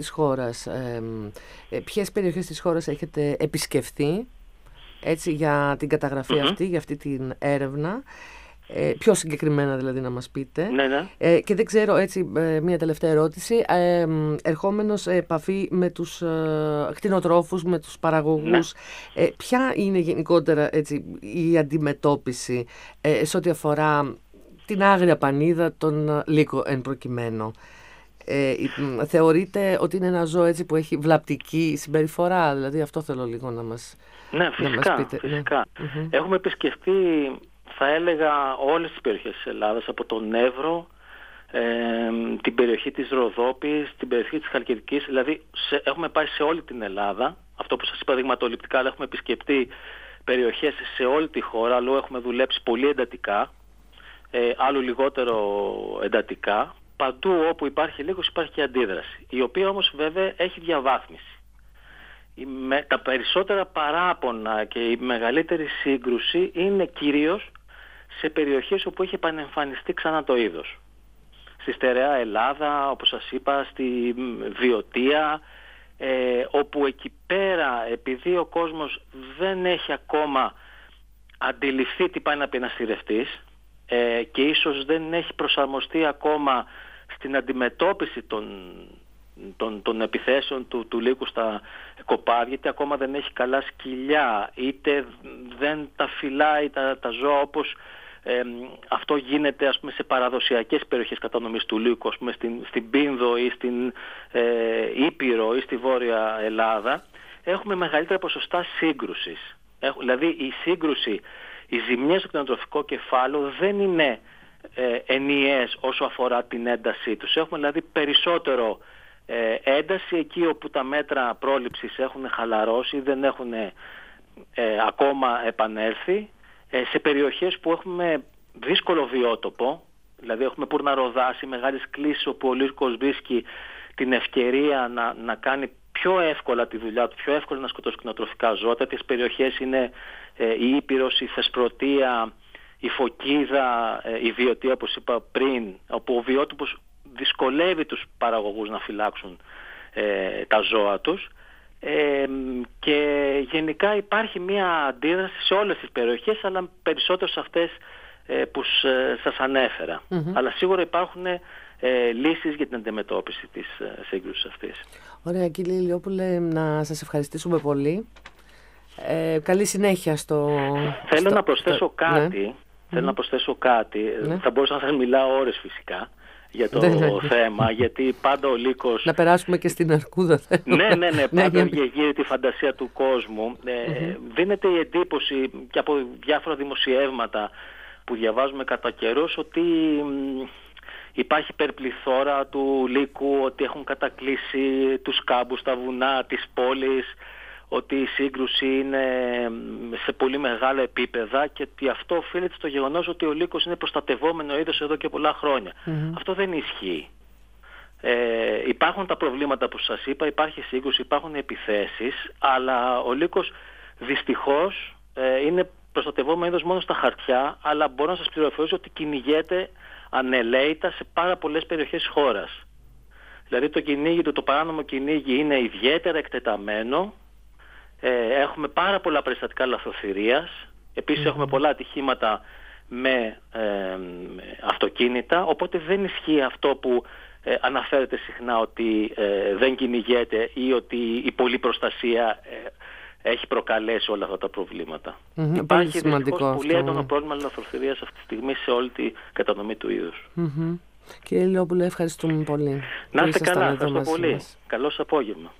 της χώρας έχετε επισκεφθεί για την καταγραφή αυτή, για αυτή την έρευνα? Πιο συγκεκριμένα δηλαδή να μας πείτε. Ναι. Και δεν ξέρω, μια τελευταία ερώτηση, ερχόμενος σε επαφή με τους κτηνοτρόφους, με τους παραγωγούς, ποια είναι γενικότερα η αντιμετώπιση σε ό,τι αφορά την άγρια πανίδα των λύκων εν προκειμένου? Θεωρείτε ότι είναι ένα ζώο που έχει βλαπτική συμπεριφορά? Δηλαδή αυτό θέλω λίγο να μας πείτε. Φυσικά. Έχουμε επισκεφτεί, θα έλεγα, όλες τις περιοχές της Ελλάδας, από τον Εύρο, την περιοχή της Ροδόπης, την περιοχή της Χαλκιδικής, δηλαδή έχουμε πάει σε όλη την Ελλάδα. Αυτό που σας είπα δειγματοληπτικά, αλλά έχουμε επισκεφτεί περιοχές σε όλη τη χώρα, αλλού έχουμε δουλέψει πολύ εντατικά, άλλου λιγότερο εντατικά. Παντού όπου υπάρχει λίγος υπάρχει και αντίδραση, η οποία όμως βέβαια έχει διαβάθμιση. Τα περισσότερα παράπονα και η μεγαλύτερη σύγκρουση είναι κυρίως σε περιοχές όπου έχει επανεμφανιστεί ξανά το είδος. Στη στερεά Ελλάδα, όπως σας είπα, στη Βιωτία, όπου εκεί πέρα, επειδή ο κόσμος δεν έχει ακόμα αντιληφθεί τι πάει να πει ένας θηρευτής και ίσως δεν έχει προσαρμοστεί ακόμα στην αντιμετώπιση των επιθέσεων του λύκου στα κοπάδια, γιατί ακόμα δεν έχει καλά σκυλιά, είτε δεν τα φυλάει τα ζώα όπως αυτό γίνεται, ας πούμε, σε παραδοσιακές περιοχές κατανομής του λύκου, ας πούμε στην Πίνδο ή στην Ήπειρο ή στη Βόρεια Ελλάδα. Έχουμε μεγαλύτερα ποσοστά σύγκρουσης. Δηλαδή η σύγκρουση, οι ζημιές στο κτηνοτροφικό κεφάλαιο δεν είναι ενιαίες όσο αφορά την έντασή τους. Έχουμε δηλαδή περισσότερο ένταση εκεί όπου τα μέτρα πρόληψης έχουν χαλαρώσει, δεν έχουν ακόμα επανέλθει, σε περιοχές που έχουμε δύσκολο βιότοπο, δηλαδή έχουμε πουρναροδάση, μεγάλες κλίσεις όπου ο λύκος βρίσκει την ευκαιρία να κάνει πιο εύκολα τη δουλειά του, πιο εύκολα να σκοτώσει κτηνοτροφικά ζώα. Τέτοιες περιοχές είναι η Ήπειρος, η Θεσπρωτεία, η Φωκίδα, η Βιωτία, όπως είπα πριν, όπου ο βιότοπος δυσκολεύει τους παραγωγούς να φυλάξουν τα ζώα τους, και γενικά υπάρχει μια αντίδραση σε όλες τις περιοχές, αλλά περισσότερο σε αυτές που σας ανέφερα. Αλλά σίγουρα υπάρχουν λύσεις για την αντιμετώπιση της σύγκρουσης αυτής. Ωραία, κύριε Ηλιόπουλε, να σας ευχαριστήσουμε πολύ. Καλή συνέχεια Θέλω να προσθέσω κάτι. Ναι. Θέλω να προσθέσω κάτι. Ναι. Θα μπορούσα να σας μιλάω ώρες φυσικά για το θέμα, γιατί πάντα ο λύκος... Να περάσουμε και στην αρκούδα. Ναι, πάντα γύρει τη φαντασία του κόσμου. Δίνεται η εντύπωση και από διάφορα δημοσιεύματα που διαβάζουμε κατά καιρούς ότι υπάρχει υπερπληθώρα του λύκου, ότι έχουν κατακλείσει τους κάμπους, τα βουνά, τις πόλεις, ότι η σύγκρουση είναι σε πολύ μεγάλα επίπεδα και ότι αυτό οφείλεται στο γεγονός ότι ο λύκος είναι προστατευόμενο είδος εδώ και πολλά χρόνια. Αυτό δεν ισχύει. Υπάρχουν τα προβλήματα που σας είπα, υπάρχει σύγκρουση, υπάρχουν επιθέσεις, αλλά ο λύκος δυστυχώς είναι προστατευόμενο είδος μόνο στα χαρτιά, αλλά μπορώ να σας πληροφορήσω ότι κυνηγείται ανελαίητα σε πάρα πολλές περιοχές της χώρας. Δηλαδή το κυνήγι του, το παράνομο κυνήγι είναι ιδιαίτερα εκτεταμένο. Έχουμε πάρα πολλά περιστατικά λαθροθυρίας. Επίσης έχουμε πολλά ατυχήματα με αυτοκίνητα, οπότε δεν ισχύει αυτό που αναφέρεται συχνά ότι δεν κυνηγέται ή ότι η πολλή προστασία έχει προκαλέσει όλα αυτά τα προβλήματα. Υπάρχει δυστυχώς πολύ έντονο πρόβλημα λαθροθυρίας αυτή τη στιγμή σε όλη την κατανομή του είδους. Κύριε Ηλιόπουλε, ευχαριστούμε πολύ. Να είστε καλά, ευχαριστώ πολύ. Καλό σας απόγευμα.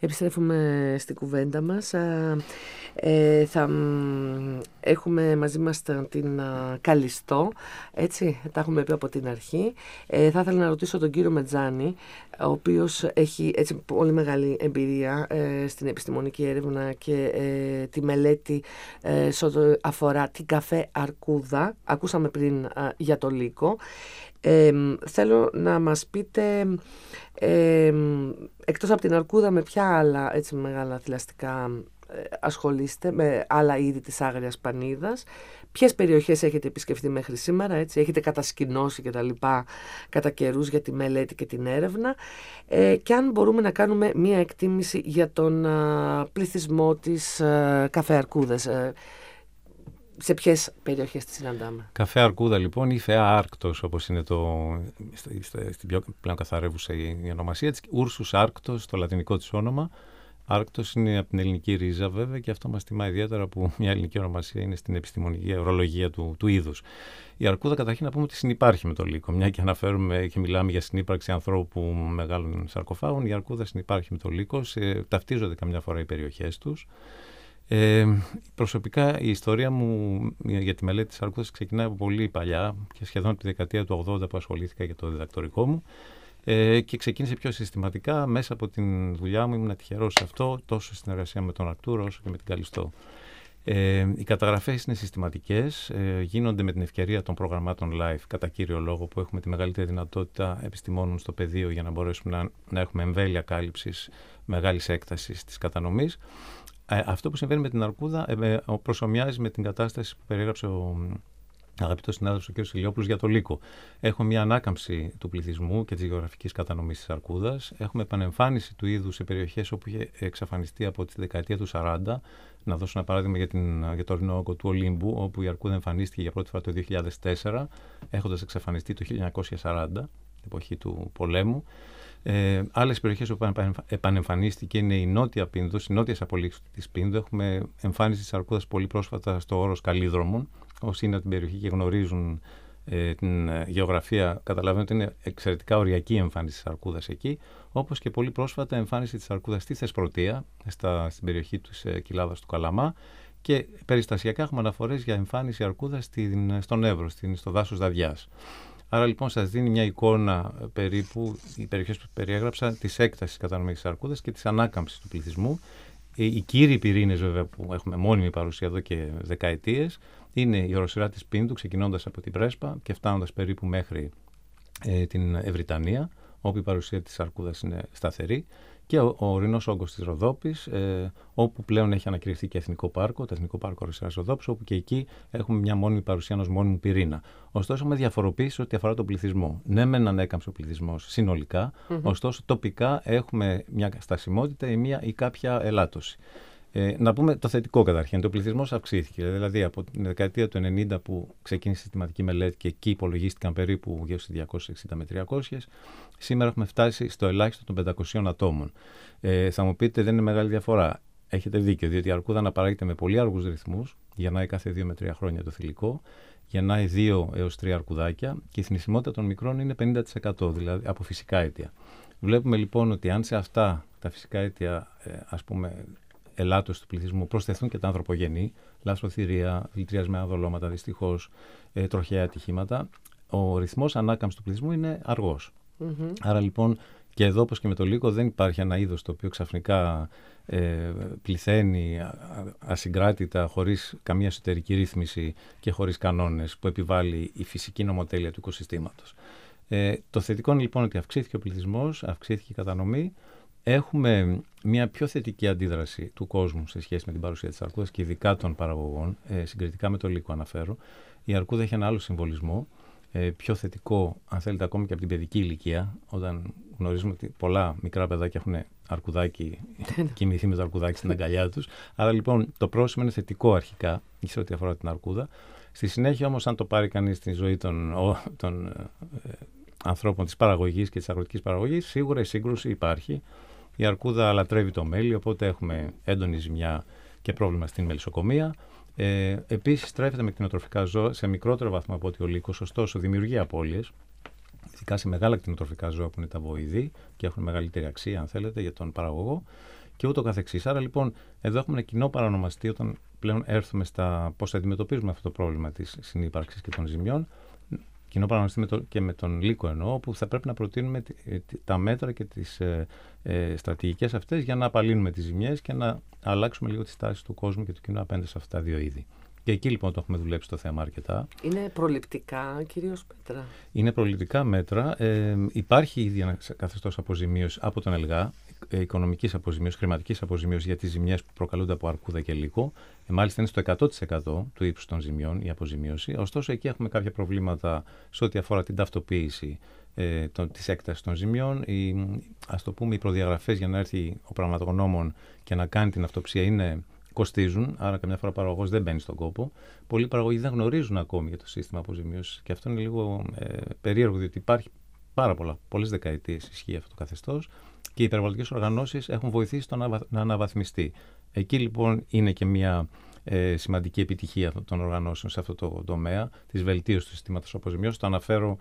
Επιστρέφουμε στην κουβέντα μας. Θα έχουμε μαζί μας την Καλιστό, έτσι, τα έχουμε πει από την αρχή. Θα ήθελα να ρωτήσω τον κύριο Μετζάνη, ο οποίος έχει έτσι πολύ μεγάλη εμπειρία στην επιστημονική έρευνα και τη μελέτη σε ό,τι αφορά την καφέ αρκούδα. Ακούσαμε πριν για το λύκο. Θέλω να μας πείτε, εκτός από την αρκούδα, με ποια άλλα έτσι μεγάλα θηλαστικά ασχολείστε, με άλλα είδη της άγριας πανίδας, ποιες περιοχές έχετε επισκεφτεί μέχρι σήμερα, έτσι, έχετε κατασκηνώσει και τα λοιπά κατά καιρούς για τη μελέτη και την έρευνα, και αν μπορούμε να κάνουμε μία εκτίμηση για τον πληθυσμό της καφέ αρκούδας. Σε ποιες περιοχές τη συναντάμε? Καφέ αρκούδα λοιπόν, ή φαιά άρκτος, όπως είναι στην πιο πλέον καθαρεύουσα η ονομασία της. Ούρσους άρκτος, το λατινικό της όνομα. Άρκτος είναι από την ελληνική ρίζα βέβαια, και αυτό μας τιμά ιδιαίτερα που μια ελληνική ονομασία είναι στην επιστημονική ορολογία του είδους. Η αρκούδα, καταρχήν να πούμε ότι συνυπάρχει με το λύκο. Μια και αναφέρουμε και μιλάμε για συνύπαρξη ανθρώπου μεγάλων σαρκοφάγων, η αρκούδα συνυπάρχει με το λύκο. Ταυτίζονται καμιά φορά οι περιοχές τους. Προσωπικά η ιστορία μου για τη μελέτη της αρκούδας ξεκινάει από πολύ παλιά, και σχεδόν από τη δεκαετία του 80 που ασχολήθηκα για το διδακτορικό μου, και ξεκίνησε πιο συστηματικά μέσα από την δουλειά μου. Ήμουν τυχερός σε αυτό, τόσο στην εργασία με τον Αρκτούρο όσο και με την Καλιστό. Οι καταγραφές είναι συστηματικές, γίνονται με την ευκαιρία των προγραμμάτων live, κατά κύριο λόγο, που έχουμε τη μεγαλύτερη δυνατότητα επιστημόνων στο πεδίο για να μπορέσουμε να έχουμε εμβέλεια κάλυψης μεγάλης έκτασης της κατανομής. Αυτό που συμβαίνει με την αρκούδα προσομοιάζει με την κατάσταση που περιέγραψε ο αγαπητός συνάδελφος ο κ. Ηλιόπουλος για το λύκο. Έχουμε μια ανάκαμψη του πληθυσμού και της γεωγραφικής κατανομής της αρκούδας. Έχουμε επανεμφάνιση του είδους σε περιοχές όπου είχε εξαφανιστεί από τη δεκαετία του 40. Να δώσω ένα παράδειγμα για το ορεινό όγκο του Ολύμπου, όπου η αρκούδα εμφανίστηκε για πρώτη φορά το 2004, έχοντας εξαφανιστεί το 1940, την εποχή του πολέμου. Άλλες περιοχές όπου επανεμφανίστηκε είναι η νότια Πίνδος, οι νότιες απολύξεις της Πίνδου. Έχουμε εμφάνιση της αρκούδας πολύ πρόσφατα στο όρος Καλύδρομων. Όσοι είναι από την περιοχή και γνωρίζουν την γεωγραφία, καταλαβαίνουν ότι είναι εξαιρετικά οριακή η εμφάνιση της αρκούδας εκεί. Όπως και πολύ πρόσφατα εμφάνιση της αρκούδας στη Θεσπρωτεία, στην περιοχή της κοιλάδας του Καλαμά. Και περιστασιακά έχουμε αναφορές για εμφάνιση αρκούδας στον Εύρο, στο δάσος Δαδιάς. Άρα λοιπόν σας δίνει μια εικόνα περίπου, οι περιοχές που περιέγραψα, της έκτασης κατανομής της αρκούδας και της ανάκαμψης του πληθυσμού. Οι κύριοι πυρήνες βέβαια που έχουμε μόνιμη παρουσία εδώ και δεκαετίες είναι η οροσειρά της Πίνδου, ξεκινώντας από την Πρέσπα και φτάνοντας περίπου μέχρι την Ευρυτανία, όπου η παρουσία της αρκούδας είναι σταθερή, και ο ορεινός όγκος της Ροδόπης, όπου πλέον έχει ανακηρυχθεί και Εθνικό Πάρκο, το Εθνικό Πάρκο Οροσειράς Ροδόπης, όπου και εκεί έχουμε μια μόνιμη παρουσία ενός μόνιμου πυρήνα. Ωστόσο, με διαφοροποίηση ό,τι αφορά τον πληθυσμό. Ναι, μεν ανέκαμψε ο πληθυσμός συνολικά, ωστόσο τοπικά έχουμε μια στασιμότητα ή κάποια ελάττωση. Να πούμε το θετικό καταρχήν. Ο πληθυσμός αυξήθηκε. Δηλαδή από την δεκαετία του 90 που ξεκίνησε η συστηματική μελέτη και εκεί υπολογίστηκαν περίπου γύρω στις 260 με 300, σήμερα έχουμε φτάσει στο ελάχιστο των 500 ατόμων. Θα μου πείτε, δεν είναι μεγάλη διαφορά. Έχετε δίκιο, διότι η αρκούδα αναπαράγεται με πολύ αργούς ρυθμούς, γεννάει κάθε 2 με 3 χρόνια το θηλυκό, γεννάει 2 έως 3 αρκουδάκια και η θνησιμότητα των μικρών είναι 50%, δηλαδή από φυσικά αίτια. Βλέπουμε λοιπόν ότι αν σε αυτά τα φυσικά αίτια, ας πούμε, ελάττωση του πληθυσμού προσθεθούν και τα ανθρωπογενή, λασποθυρία, δηλητηριασμένα δολώματα, δυστυχώς, τροχαία ατυχήματα, ο ρυθμός ανάκαμψης του πληθυσμού είναι αργός. Άρα λοιπόν και εδώ, όπως και με το λύκο, δεν υπάρχει ένα είδος το οποίο ξαφνικά πληθαίνει ασυγκράτητα, χωρίς καμία εσωτερική ρύθμιση και χωρίς κανόνες που επιβάλλει η φυσική νομοτέλεια του οικοσυστήματος. Το θετικό είναι λοιπόν ότι αυξήθηκε ο πληθυσμός, αυξήθηκε η κατανομή. Έχουμε μια πιο θετική αντίδραση του κόσμου σε σχέση με την παρουσία της αρκούδας και ειδικά των παραγωγών, συγκριτικά με το λύκο αναφέρω. Η αρκούδα έχει ένα άλλο συμβολισμό, πιο θετικό αν θέλετε ακόμη και από την παιδική ηλικία, όταν γνωρίζουμε ότι πολλά μικρά παιδάκια έχουν αρκουδάκι, κοιμηθεί με το αρκουδάκι στην αγκαλιά τους. Άρα λοιπόν το πρόσημο είναι θετικό αρχικά σε ό,τι αφορά την αρκούδα. Στη συνέχεια όμως, αν το πάρει κανείς στη ζωή των ανθρώπων της παραγωγής και της αγροτικής παραγωγής, σίγουρα η σύγκρουση υπάρχει. Η αρκούδα λατρεύει το μέλι, οπότε έχουμε έντονη ζημιά και πρόβλημα στην μελισσοκομεία. Επίσης στρέφεται με κτηνοτροφικά ζώα σε μικρότερο βαθμό από ότι ο λύκος, ωστόσο δημιουργεί απώλειες, ειδικά σε μεγάλα κτηνοτροφικά ζώα που είναι τα βοηδή και έχουν μεγαλύτερη αξία, αν θέλετε, για τον παραγωγό. και ούτω καθεξής. Άρα λοιπόν εδώ έχουμε ένα κοινό παρανομαστή όταν πλέον έρθουμε στα πώς θα αντιμετωπίζουμε αυτό το πρόβλημα της συνύπαρξης και των ζημιών. Κοινό παρανομαστή και με τον λύκο εννοώ, όπου θα πρέπει να προτείνουμε τα μέτρα και τις στρατηγικές αυτές για να απαλύνουμε τις ζημιές και να αλλάξουμε λίγο τις τάσεις του κόσμου και του κοινού απέναντι σε αυτά τα δύο είδη. Και εκεί λοιπόν το έχουμε δουλέψει το θέμα αρκετά. Είναι προληπτικά κυρίως μέτρα. Είναι προληπτικά μέτρα. Υπάρχει ήδη ένα καθεστώς αποζημίωσης από τον ΕΛΓΑ, οικονομικής αποζημίωσης, χρηματικής αποζημίωσης για τις ζημιές που προκαλούνται από αρκούδα και λύκο. Μάλιστα είναι στο 100% του ύψους των ζημιών η αποζημίωση. Ωστόσο εκεί έχουμε κάποια προβλήματα σε ό,τι αφορά την ταυτοποίηση της έκτασης των ζημιών. Ας το πούμε, οι προδιαγραφές για να έρθει ο πραγματογνώμων και να κάνει την αυτοψία κοστίζουν, άρα καμιά φορά ο παραγωγός δεν μπαίνει στον κόπο. Πολλοί παραγωγοί δεν γνωρίζουν ακόμη για το σύστημα αποζημίωσης και αυτό είναι λίγο περίεργο, διότι υπάρχει πολλές δεκαετίες ισχύει αυτό το καθεστώς και οι περιβαλλοντικές οργανώσεις έχουν βοηθήσει το να αναβαθμιστεί. Εκεί λοιπόν είναι και μια σημαντική επιτυχία των οργανώσεων σε αυτό το τομέα της βελτίωσης του συστήματος αποζημίωσης. Το αναφέρω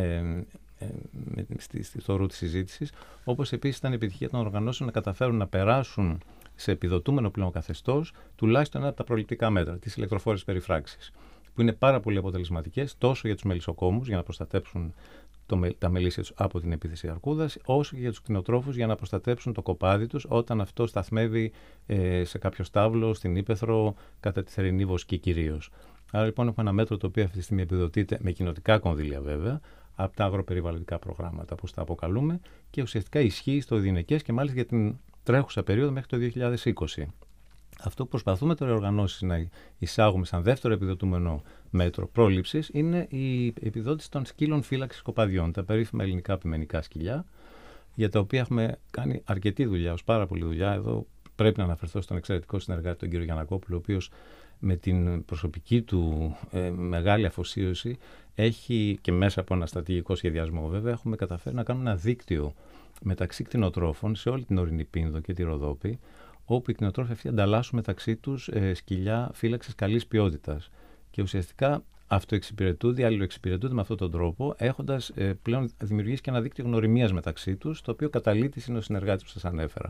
στο ρου της συζήτησης, όπως επίσης ήταν η επιτυχία των οργανώσεων να καταφέρουν να περάσουν σε επιδοτούμενο πλέον καθεστώς τουλάχιστον ένα από τα προληπτικά μέτρα, τις ηλεκτροφόρες περιφράξεις, που είναι πάρα πολύ αποτελεσματικές τόσο για τους μελισσοκόμους για να προστατέψουν τα μελίσια τους από την επίθεση αρκούδας, όσο και για τους κτηνοτρόφους για να προστατέψουν το κοπάδι τους όταν αυτό σταθμεύει σε κάποιο στάβλο, στην ύπαιθρο, κατά τη θερινή βοσκή κυρίως. Άρα λοιπόν έχουμε ένα μέτρο το οποίο αυτή τη στιγμή επιδοτείται με κοινοτικά κονδύλια βέβαια, από τα αγροπεριβαλλοντικά προγράμματα, όπως τα αποκαλούμε, και ουσιαστικά ισχύει στο διηνεκές και μάλιστα για την τρέχουσα περίοδο μέχρι το 2020. Αυτό που προσπαθούμε τώρα οι οργανώσεις να εισάγουμε σαν δεύτερο επιδοτούμενο μέτρο πρόληψης είναι η επιδότηση των σκύλων φύλαξης κοπαδιών, τα περίφημα ελληνικά απειμενικά σκυλιά, για τα οποία έχουμε κάνει αρκετή δουλειά, ως πάρα πολλή δουλειά. Εδώ πρέπει να αναφερθώ στον εξαιρετικό συνεργάτη, τον κύριο Γιαννακόπουλο, ο οποίος με την προσωπική του μεγάλη αφοσίωση έχει και μέσα από ένα στρατηγικό σχεδιασμό βέβαια έχουμε καταφέρει να κάνουμε ένα δίκτυο μεταξύ κτηνοτρόφων σε όλη την ορεινή Πίνδο και τη Ροδόπη, όπου οι κτηνοτρόφοι αυτοί ανταλλάσσουν μεταξύ τους σκυλιά φύλαξης καλής ποιότητας. Και ουσιαστικά αυτοεξυπηρετούνται, αλληλοεξυπηρετούνται με αυτόν τον τρόπο, έχοντας πλέον δημιουργήσει και ένα δίκτυο γνωριμίας μεταξύ τους, το οποίο καταλήτης είναι ο συνεργάτης που σας ανέφερα.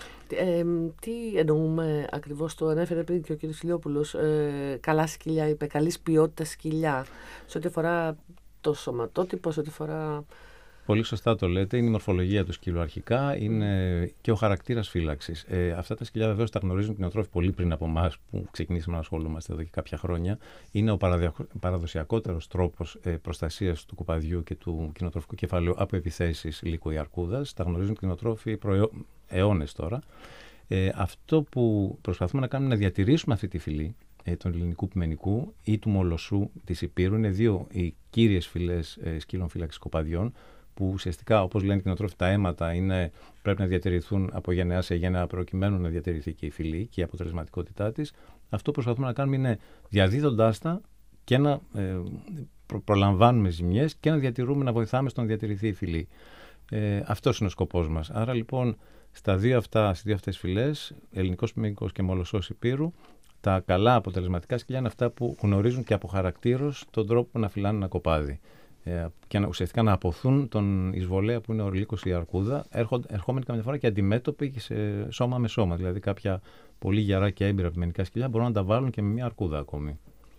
Τι εννοούμε ακριβώς, το ανέφερε πριν και ο κ. Φιλιόπουλος, καλά σκυλιά, είπε, καλής ποιότητας σκυλιά, σε ό,τι αφορά το σωματότυπο, σε ό,τι αφορά... Πολύ σωστά το λέτε, είναι η μορφολογία του σκύλου αρχικά, είναι και ο χαρακτήρας φύλαξης. Αυτά τα σκυλιά βεβαίως τα γνωρίζουν οι κτηνοτρόφοι πολύ πριν από εμάς που ξεκινήσαμε να ασχολούμαστε εδώ και κάποια χρόνια. Είναι ο παραδοσιακότερος τρόπος προστασίας του κοπαδιού και του κτηνοτροφικού κεφαλαίου από επιθέσεις λύκου ή αρκούδας. Τα γνωρίζουν οι κτηνοτρόφοι αιώνες τώρα. Αυτό που προσπαθούμε να κάνουμε είναι να διατηρήσουμε αυτή τη φυλή του ελληνικού πιμενικού ή του μολοσσού της Υπήρου. Είναι δύο οι κύριες φυλές σκύλων φύλαξης κοπαδιών, που ουσιαστικά, όπως λένε οι κτηνοτρόφοι, τα αίματα πρέπει να διατηρηθούν από γενεά σε γενεά προκειμένου να διατηρηθεί και η φυλή και η αποτελεσματικότητά της. Αυτό που προσπαθούμε να κάνουμε είναι διαδίδοντάς τα και να προλαμβάνουμε ζημιές και να διατηρούμε, να βοηθάμε στο να διατηρηθεί η φυλή. Αυτός είναι ο σκοπός μας. Άρα λοιπόν στις δύο αυτές φυλές, ελληνικός πιμενικός και μολοσσός Υπήρου, τα καλά αποτελεσματικά σκυλιά είναι αυτά που γνωρίζουν και από χαρακτήρως τον τρόπο να φυλάνε ένα κοπάδι. Και ουσιαστικά να αποθούν τον εισβολέα που είναι ο λύκος ή η αρκούδα, ερχόμενοι καμιά φορά και αντιμέτωποι σε σώμα με σώμα. Δηλαδή κάποια πολύ γερά και έμπειρα πιμενικά σκυλιά μπορούν να τα βάλουν και με μια αρκούδα ακόμη.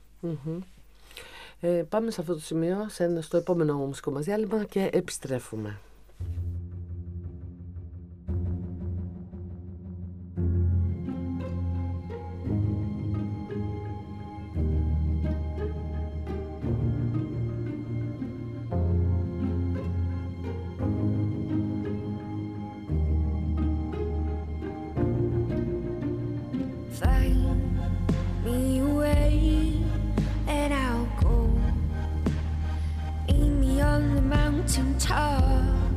Πάμε σε αυτό το σημείο, στο επόμενο μουσικό μας διάλειμμα και επιστρέφουμε. Top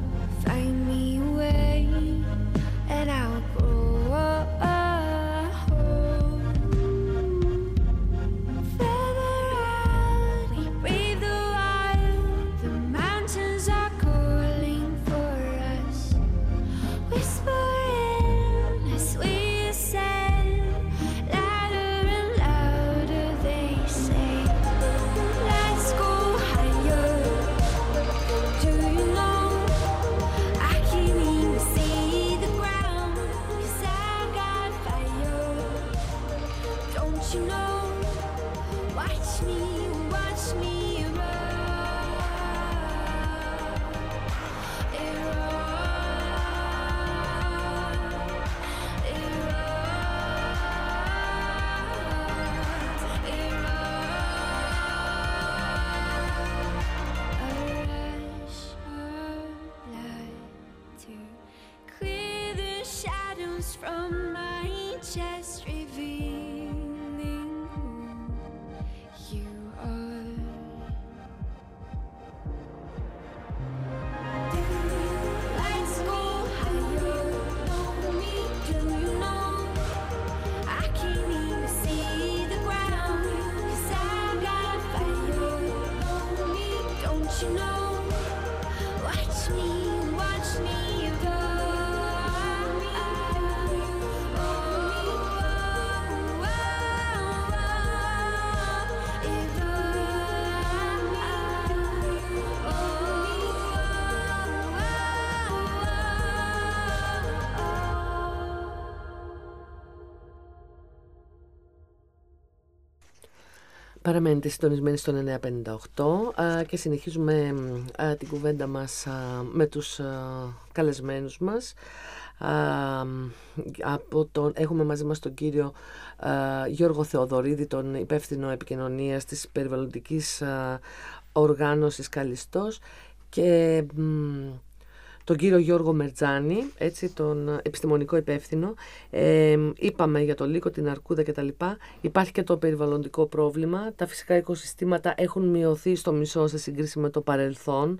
Παραμένετε συντονισμένοι στο 958 και συνεχίζουμε την κουβέντα μας με τους καλεσμένους μας. Έχουμε μαζί μας τον κύριο Γιώργο Θεοδωρίδη, τον υπεύθυνο επικοινωνίας της περιβαλλοντικής οργάνωσης Καλιστός, και τον κύριο Γιώργο Μερτζάνη, έτσι, τον επιστημονικό υπεύθυνο. Είπαμε για το λύκο, την αρκούδα κτλ. Υπάρχει και το περιβαλλοντικό πρόβλημα. Τα φυσικά οικοσυστήματα έχουν μειωθεί στο μισό σε σύγκριση με το παρελθόν,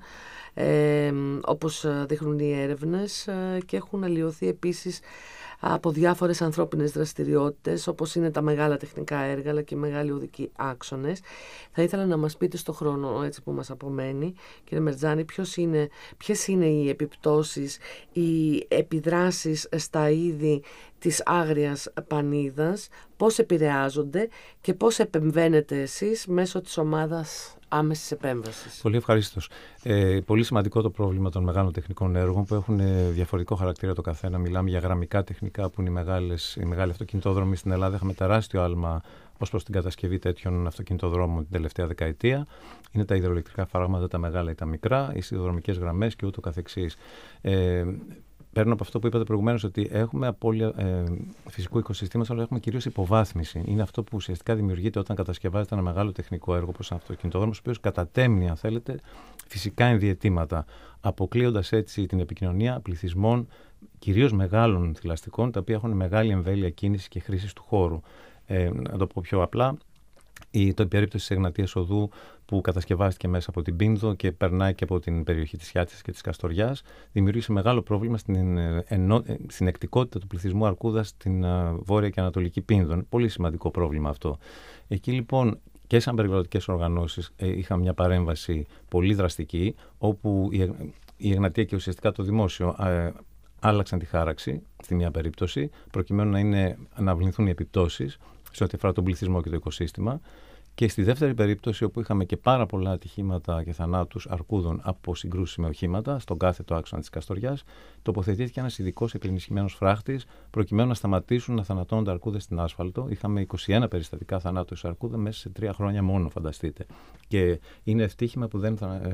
όπως δείχνουν οι έρευνες, και έχουν αλλοιωθεί επίσης από διάφορες ανθρώπινες δραστηριότητες, όπως είναι τα μεγάλα τεχνικά έργα αλλά και οι μεγάλοι οδικοί άξονες. Θα ήθελα να μας πείτε στο χρόνο, έτσι, που μας απομένει, κύριε Μερτζάνη, ποιες είναι οι επιπτώσεις, οι επιδράσεις στα είδη της άγριας πανίδας, πώς επηρεάζονται και πώς επεμβαίνετε εσείς μέσω της ομάδας άμεσης επέμβασης. Πολύ ευχαρίστως. Πολύ σημαντικό το πρόβλημα των μεγάλων τεχνικών έργων που έχουν διαφορετικό χαρακτήρα το καθένα. Μιλάμε για γραμμικά τεχνικά που είναι οι μεγάλοι αυτοκινητόδρομοι. Στην Ελλάδα είχαμε τεράστιο άλμα ως προς την κατασκευή τέτοιων αυτοκινητοδρόμων την τελευταία δεκαετία. Είναι τα υδροελεκτρικά φράγματα, τα μεγάλα ή τα μικρά, οι σιδηροδρομικές γραμμές και ούτω καθεξής. Παίρνω από αυτό που είπατε προηγουμένως, ότι έχουμε απώλεια φυσικού οικοσυστήματος, αλλά έχουμε κυρίως υποβάθμιση. Είναι αυτό που ουσιαστικά δημιουργείται όταν κατασκευάζεται ένα μεγάλο τεχνικό έργο, όπως ένα αυτοκινητόδρομος, ο οποίος κατατέμνει, αν θέλετε, φυσικά ενδιαιτήματα, αποκλείοντας έτσι την επικοινωνία πληθυσμών, κυρίως μεγάλων θηλαστικών, τα οποία έχουν μεγάλη εμβέλεια κίνησης και χρήσης του χώρου. Να το πω πιο απλά, η περίπτωση της Εγνατίας Οδού, που κατασκευάστηκε μέσα από την Πίνδο και περνάει και από την περιοχή της Χιάτσας και της Καστοριάς, δημιούργησε μεγάλο πρόβλημα στην συνεκτικότητα του πληθυσμού αρκούδας στην βόρεια και ανατολική Πίνδο. Πολύ σημαντικό πρόβλημα αυτό. Εκεί λοιπόν και σαν περιβαλλοντικές οργανώσεις είχαμε μια παρέμβαση πολύ δραστική, όπου η Εγνατία και ουσιαστικά το δημόσιο άλλαξαν τη χάραξη στη μία περίπτωση, προκειμένου να αυληθούν οι επιπτώσεις σε ό,τι αφορά τον πληθυσμό και το οικοσύστημα. Και στη δεύτερη περίπτωση, όπου είχαμε και πάρα πολλά ατυχήματα και θανάτους αρκούδων από συγκρούσεις με οχήματα, στον κάθετο άξονα της Καστοριάς, τοποθετήθηκε ένας ειδικός επενισχυμένος φράχτης, προκειμένου να σταματήσουν να θανατώνονται αρκούδες στην άσφαλτο. Είχαμε 21 περιστατικά θανάτου σε αρκούδα μέσα σε 3 χρόνια μόνο, φανταστείτε. Και είναι ευτύχημα που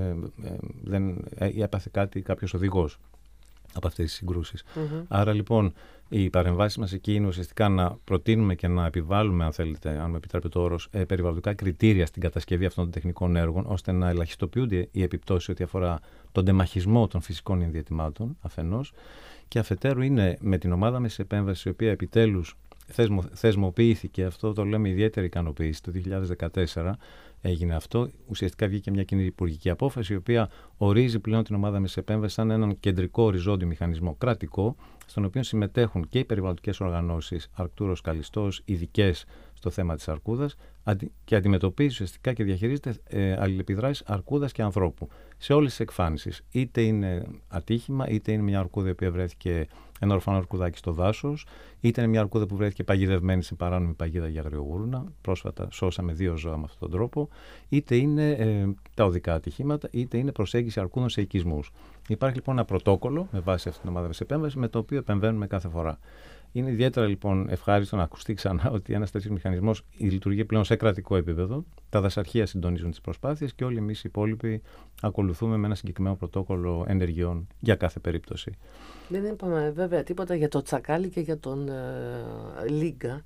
δεν έπαθε κάτι κάποιος οδηγός από αυτές τις συγκρούσεις. Άρα λοιπόν οι παρεμβάσεις μας εκεί είναι ουσιαστικά να προτείνουμε και να επιβάλλουμε, αν θέλετε, αν με επιτρέπετε ο όρος, περιβαλλοντικά κριτήρια στην κατασκευή αυτών των τεχνικών έργων, ώστε να ελαχιστοποιούνται οι επιπτώσεις ό,τι αφορά τον τεμαχισμό των φυσικών ενδιαιτημάτων αφενός, και αφετέρου είναι με την ομάδα άμεσης επέμβασης, η οποία επιτέλους θεσμοποιήθηκε, αυτό το λέμε ιδιαίτερη ικανοποίηση, το 2014 έγινε αυτό. Ουσιαστικά βγήκε μια κοινή υπουργική απόφαση, η οποία ορίζει πλέον την ομάδα άμεσης επέμβασης σαν έναν κεντρικό οριζόντιο μηχανισμό κρατικό, στον οποίο συμμετέχουν και οι περιβαλλοντικές οργανώσεις Αρκτούρος Καλιστός, ειδικές στο θέμα της αρκούδας, και αντιμετωπίζει ουσιαστικά και διαχειρίζεται αλληλεπιδράσεις αρκούδας και ανθρώπου σε όλες τις εκφάνσεις. Είτε είναι ατύχημα, είτε είναι μια αρκούδα η οποία βρέθηκε, ένα ορφανό αρκουδάκι στο δάσος, είτε είναι μια αρκούδα που βρέθηκε παγιδευμένη σε παράνομη παγίδα για αγριογούρουνα. Πρόσφατα σώσαμε 2 ζώα με αυτόν τον τρόπο. Είτε είναι τα οδικά ατυχήματα, είτε είναι προσέγγιση αρκούδων σε οικισμούς. Υπάρχει λοιπόν ένα πρωτόκολλο με βάση αυτήν την ομάδα άμεσης επέμβασης, με το οποίο επεμβαίνουμε κάθε φορά. Είναι ιδιαίτερα λοιπόν ευχάριστο να ακουστεί ξανά ότι ένας τέτοιος μηχανισμός λειτουργεί πλέον σε κρατικό επίπεδο. Τα δασαρχεία συντονίζουν τις προσπάθειες και όλοι εμείς οι υπόλοιποι ακολουθούμε με ένα συγκεκριμένο πρωτόκολλο ενεργειών για κάθε περίπτωση. Δεν είπαμε βέβαια τίποτα για το τσακάλι και για τον λίγκα.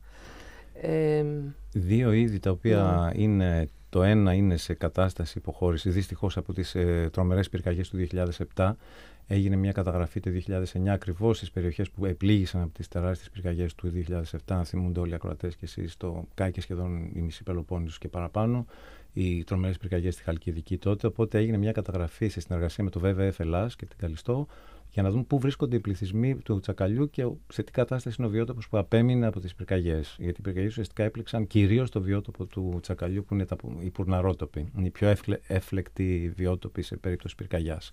2 είδη τα οποία είναι, το ένα είναι σε κατάσταση υποχώρηση, δυστυχώς από τις τρομερές πυρκαγιές του 2007. Έγινε μια καταγραφή το 2009 ακριβώς στις περιοχές που επλήγησαν από τις τεράστιες πυρκαγιές του 2007. Αν θυμούνται όλοι οι ακροατές και εσείς, το κάηκε σχεδόν η μισή Πελοπόννησος και παραπάνω, οι τρομερές πυρκαγιές στη Χαλκιδική τότε. Οπότε έγινε μια καταγραφή σε συνεργασία με το WWF Ελλάς και την Καλιστό για να δούμε πού βρίσκονται οι πληθυσμοί του Τσακαλιού και σε τι κατάσταση είναι ο βιότοπος που απέμεινε από τις πυρκαγιές. Γιατί οι πυρκαγιές ουσιαστικά έπληξαν κυρίως το βιότοπο του Τσακαλιού, που είναι οι πουρναρότοποι. Είναι οι πιο έφλεκτοι βιότοποι σε περίπτωση πυρκαγιάς.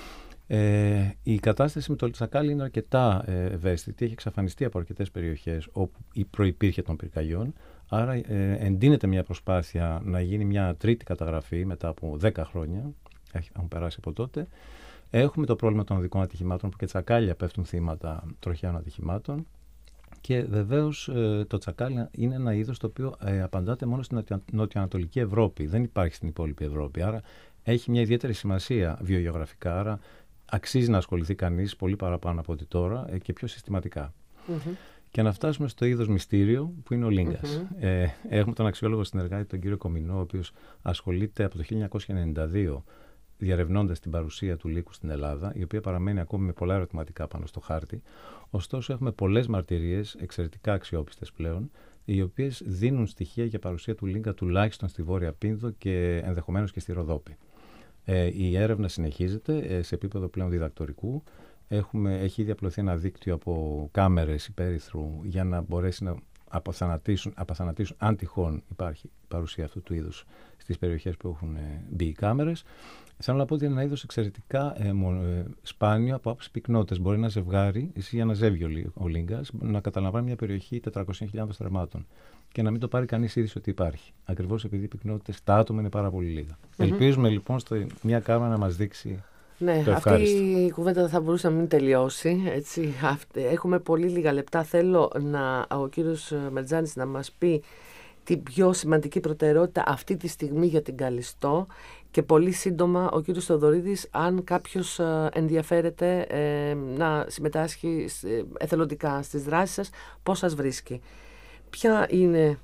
Η κατάσταση με το Τσακάλι είναι αρκετά ευαίσθητη. Έχει εξαφανιστεί από αρκετές περιοχές όπου προϋπήρχε των πυρκαγιών. Άρα εντείνεται μια προσπάθεια να γίνει μια τρίτη καταγραφή μετά από 10 χρόνια. Έχουν περάσει από τότε. Έχουμε το πρόβλημα των οδικών ατυχημάτων, που και τσακάλια πέφτουν θύματα τροχαίων ατυχημάτων. Και βεβαίως το τσακάλι είναι ένα είδος το οποίο απαντάται μόνο στην νοτιοανατολική Ευρώπη. Δεν υπάρχει στην υπόλοιπη Ευρώπη. Άρα έχει μια ιδιαίτερη σημασία βιογεωγραφικά. Άρα αξίζει να ασχοληθεί κανείς πολύ παραπάνω από ό,τι τώρα και πιο συστηματικά. Mm-hmm. Και να φτάσουμε στο είδος μυστήριο που είναι ο Λίγκας. Mm-hmm. Έχουμε τον αξιόλογο συνεργάτη, τον κύριο Κομινό, ο οποίος ασχολείται από το 1992 διαρευνώντας την παρουσία του λύκου στην Ελλάδα, η οποία παραμένει ακόμη με πολλά ερωτηματικά πάνω στο χάρτη. Ωστόσο, έχουμε πολλές μαρτυρίες, εξαιρετικά αξιόπιστες πλέον, οι οποίες δίνουν στοιχεία για παρουσία του Λίγκα τουλάχιστον στη Βόρεια Πίνδο και ενδεχομένως και στη Ροδόπη. Η έρευνα συνεχίζεται σε επίπεδο πλέον διδακτορικού. Έχει ήδη απλωθεί ένα δίκτυο από κάμερες υπέρυθρου για να μπορέσει να αποθανατήσουν αν τυχόν υπάρχει παρουσία αυτού του είδους στις περιοχές που έχουν μπει οι κάμερες. Θέλω να πω ότι είναι ένα είδος εξαιρετικά σπάνιο από άψεις πυκνότητας. Μπορεί ένα ζευγάρι, ή ένα ζεύγιο ο Λίγκας, να καταλαμβάνει μια περιοχή 400.000 θερμάτων και να μην το πάρει κανείς είδηση ότι υπάρχει. Ακριβώς επειδή οι πυκνότητες στα άτομα είναι πάρα πολύ λίγα. Mm-hmm. Ελπίζουμε λοιπόν μια κάμερα να μας δείξει. Ναι, αυτή η κουβέντα δεν θα μπορούσε να μην τελειώσει. Έτσι. Έχουμε πολύ λίγα λεπτά. Θέλω ο κύριος Μερτζάνης να μας πει την πιο σημαντική προτεραιότητα αυτή τη στιγμή για την Καλιστό και πολύ σύντομα ο κύριος Θεοδωρίδης, αν κάποιος ενδιαφέρεται να συμμετάσχει εθελοντικά στις δράσεις σας, πώς σας βρίσκει. Ποια είναι,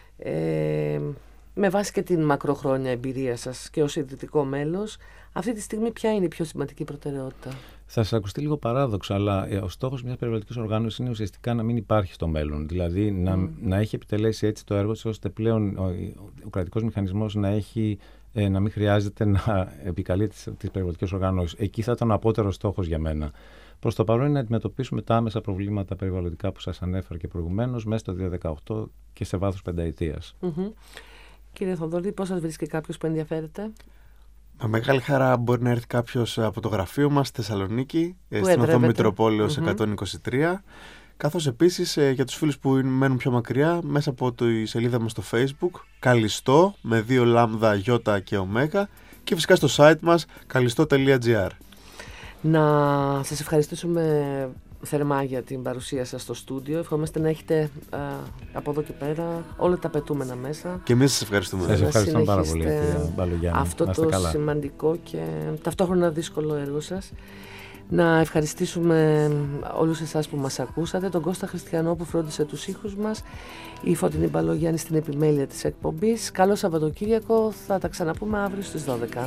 με βάση και την μακροχρόνια εμπειρία σας και ως ιδρυτικό μέλος, αυτή τη στιγμή ποια είναι η πιο σημαντική προτεραιότητα? Θα σας ακουστεί λίγο παράδοξο, αλλά ο στόχος μιας περιβαλλοντικής οργάνωσης είναι ουσιαστικά να μην υπάρχει στο μέλλον. Δηλαδή να έχει επιτελέσει έτσι το έργο της, ώστε πλέον ο κρατικός μηχανισμός να μην χρειάζεται να επικαλεί τις περιβαλλοντικές οργανώσεις. Εκεί θα ήταν ο απότερος στόχος για μένα. Προς το παρόν είναι να αντιμετωπίσουμε τα άμεσα προβλήματα περιβαλλοντικά που σας ανέφερα και προηγουμένως, μέσα στο 2018 και σε βάθος πενταετίας. Mm-hmm. Κύριε Θοδωρή, πώς σας βρίσκει κάποιος που ενδιαφέρεται? Με μεγάλη χαρά μπορεί να έρθει κάποιος από το γραφείο μας στη Θεσσαλονίκη, στην οδό Μητροπόλεως 123, καθώς επίσης για τους φίλους που μένουν πιο μακριά, μέσα από τη σελίδα μας στο Facebook, Καλιστό, με 2 λάμδα, γιώτα και ωμέγα, και φυσικά στο site μας, καλιστό.gr. Να σας ευχαριστήσουμε θερμά για την παρουσία σας στο στούντιο. Ευχόμαστε να έχετε από εδώ και πέρα όλα τα απαιτούμενα μέσα. Και εμείς σας ευχαριστούμε. Σας ευχαριστούμε πάρα πολύ, κύριε Μπαλογιάννη. Αυτό το σημαντικό και ταυτόχρονα δύσκολο έργο σας. Να ευχαριστήσουμε όλους εσάς που μας ακούσατε, τον Κώστα Χριστιανό που φρόντισε τους ήχους μας, η Φώτεινη Μπαλογιάννη στην επιμέλεια της εκπομπής. Καλό Σαββατοκύριακο, θα τα ξαναπούμε αύριο στις 12.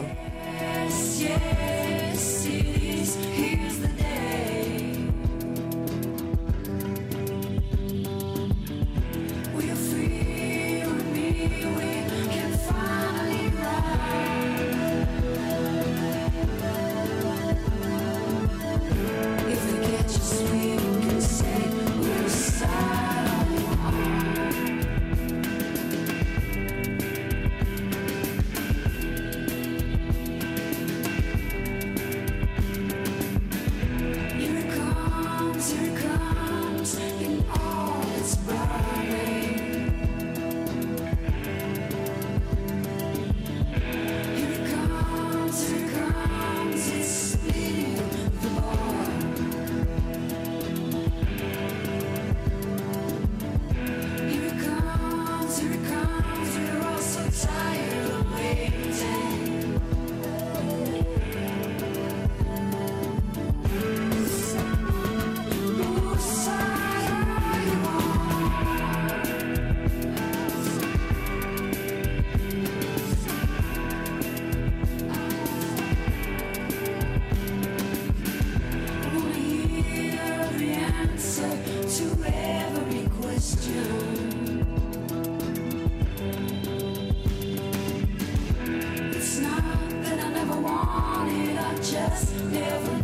just never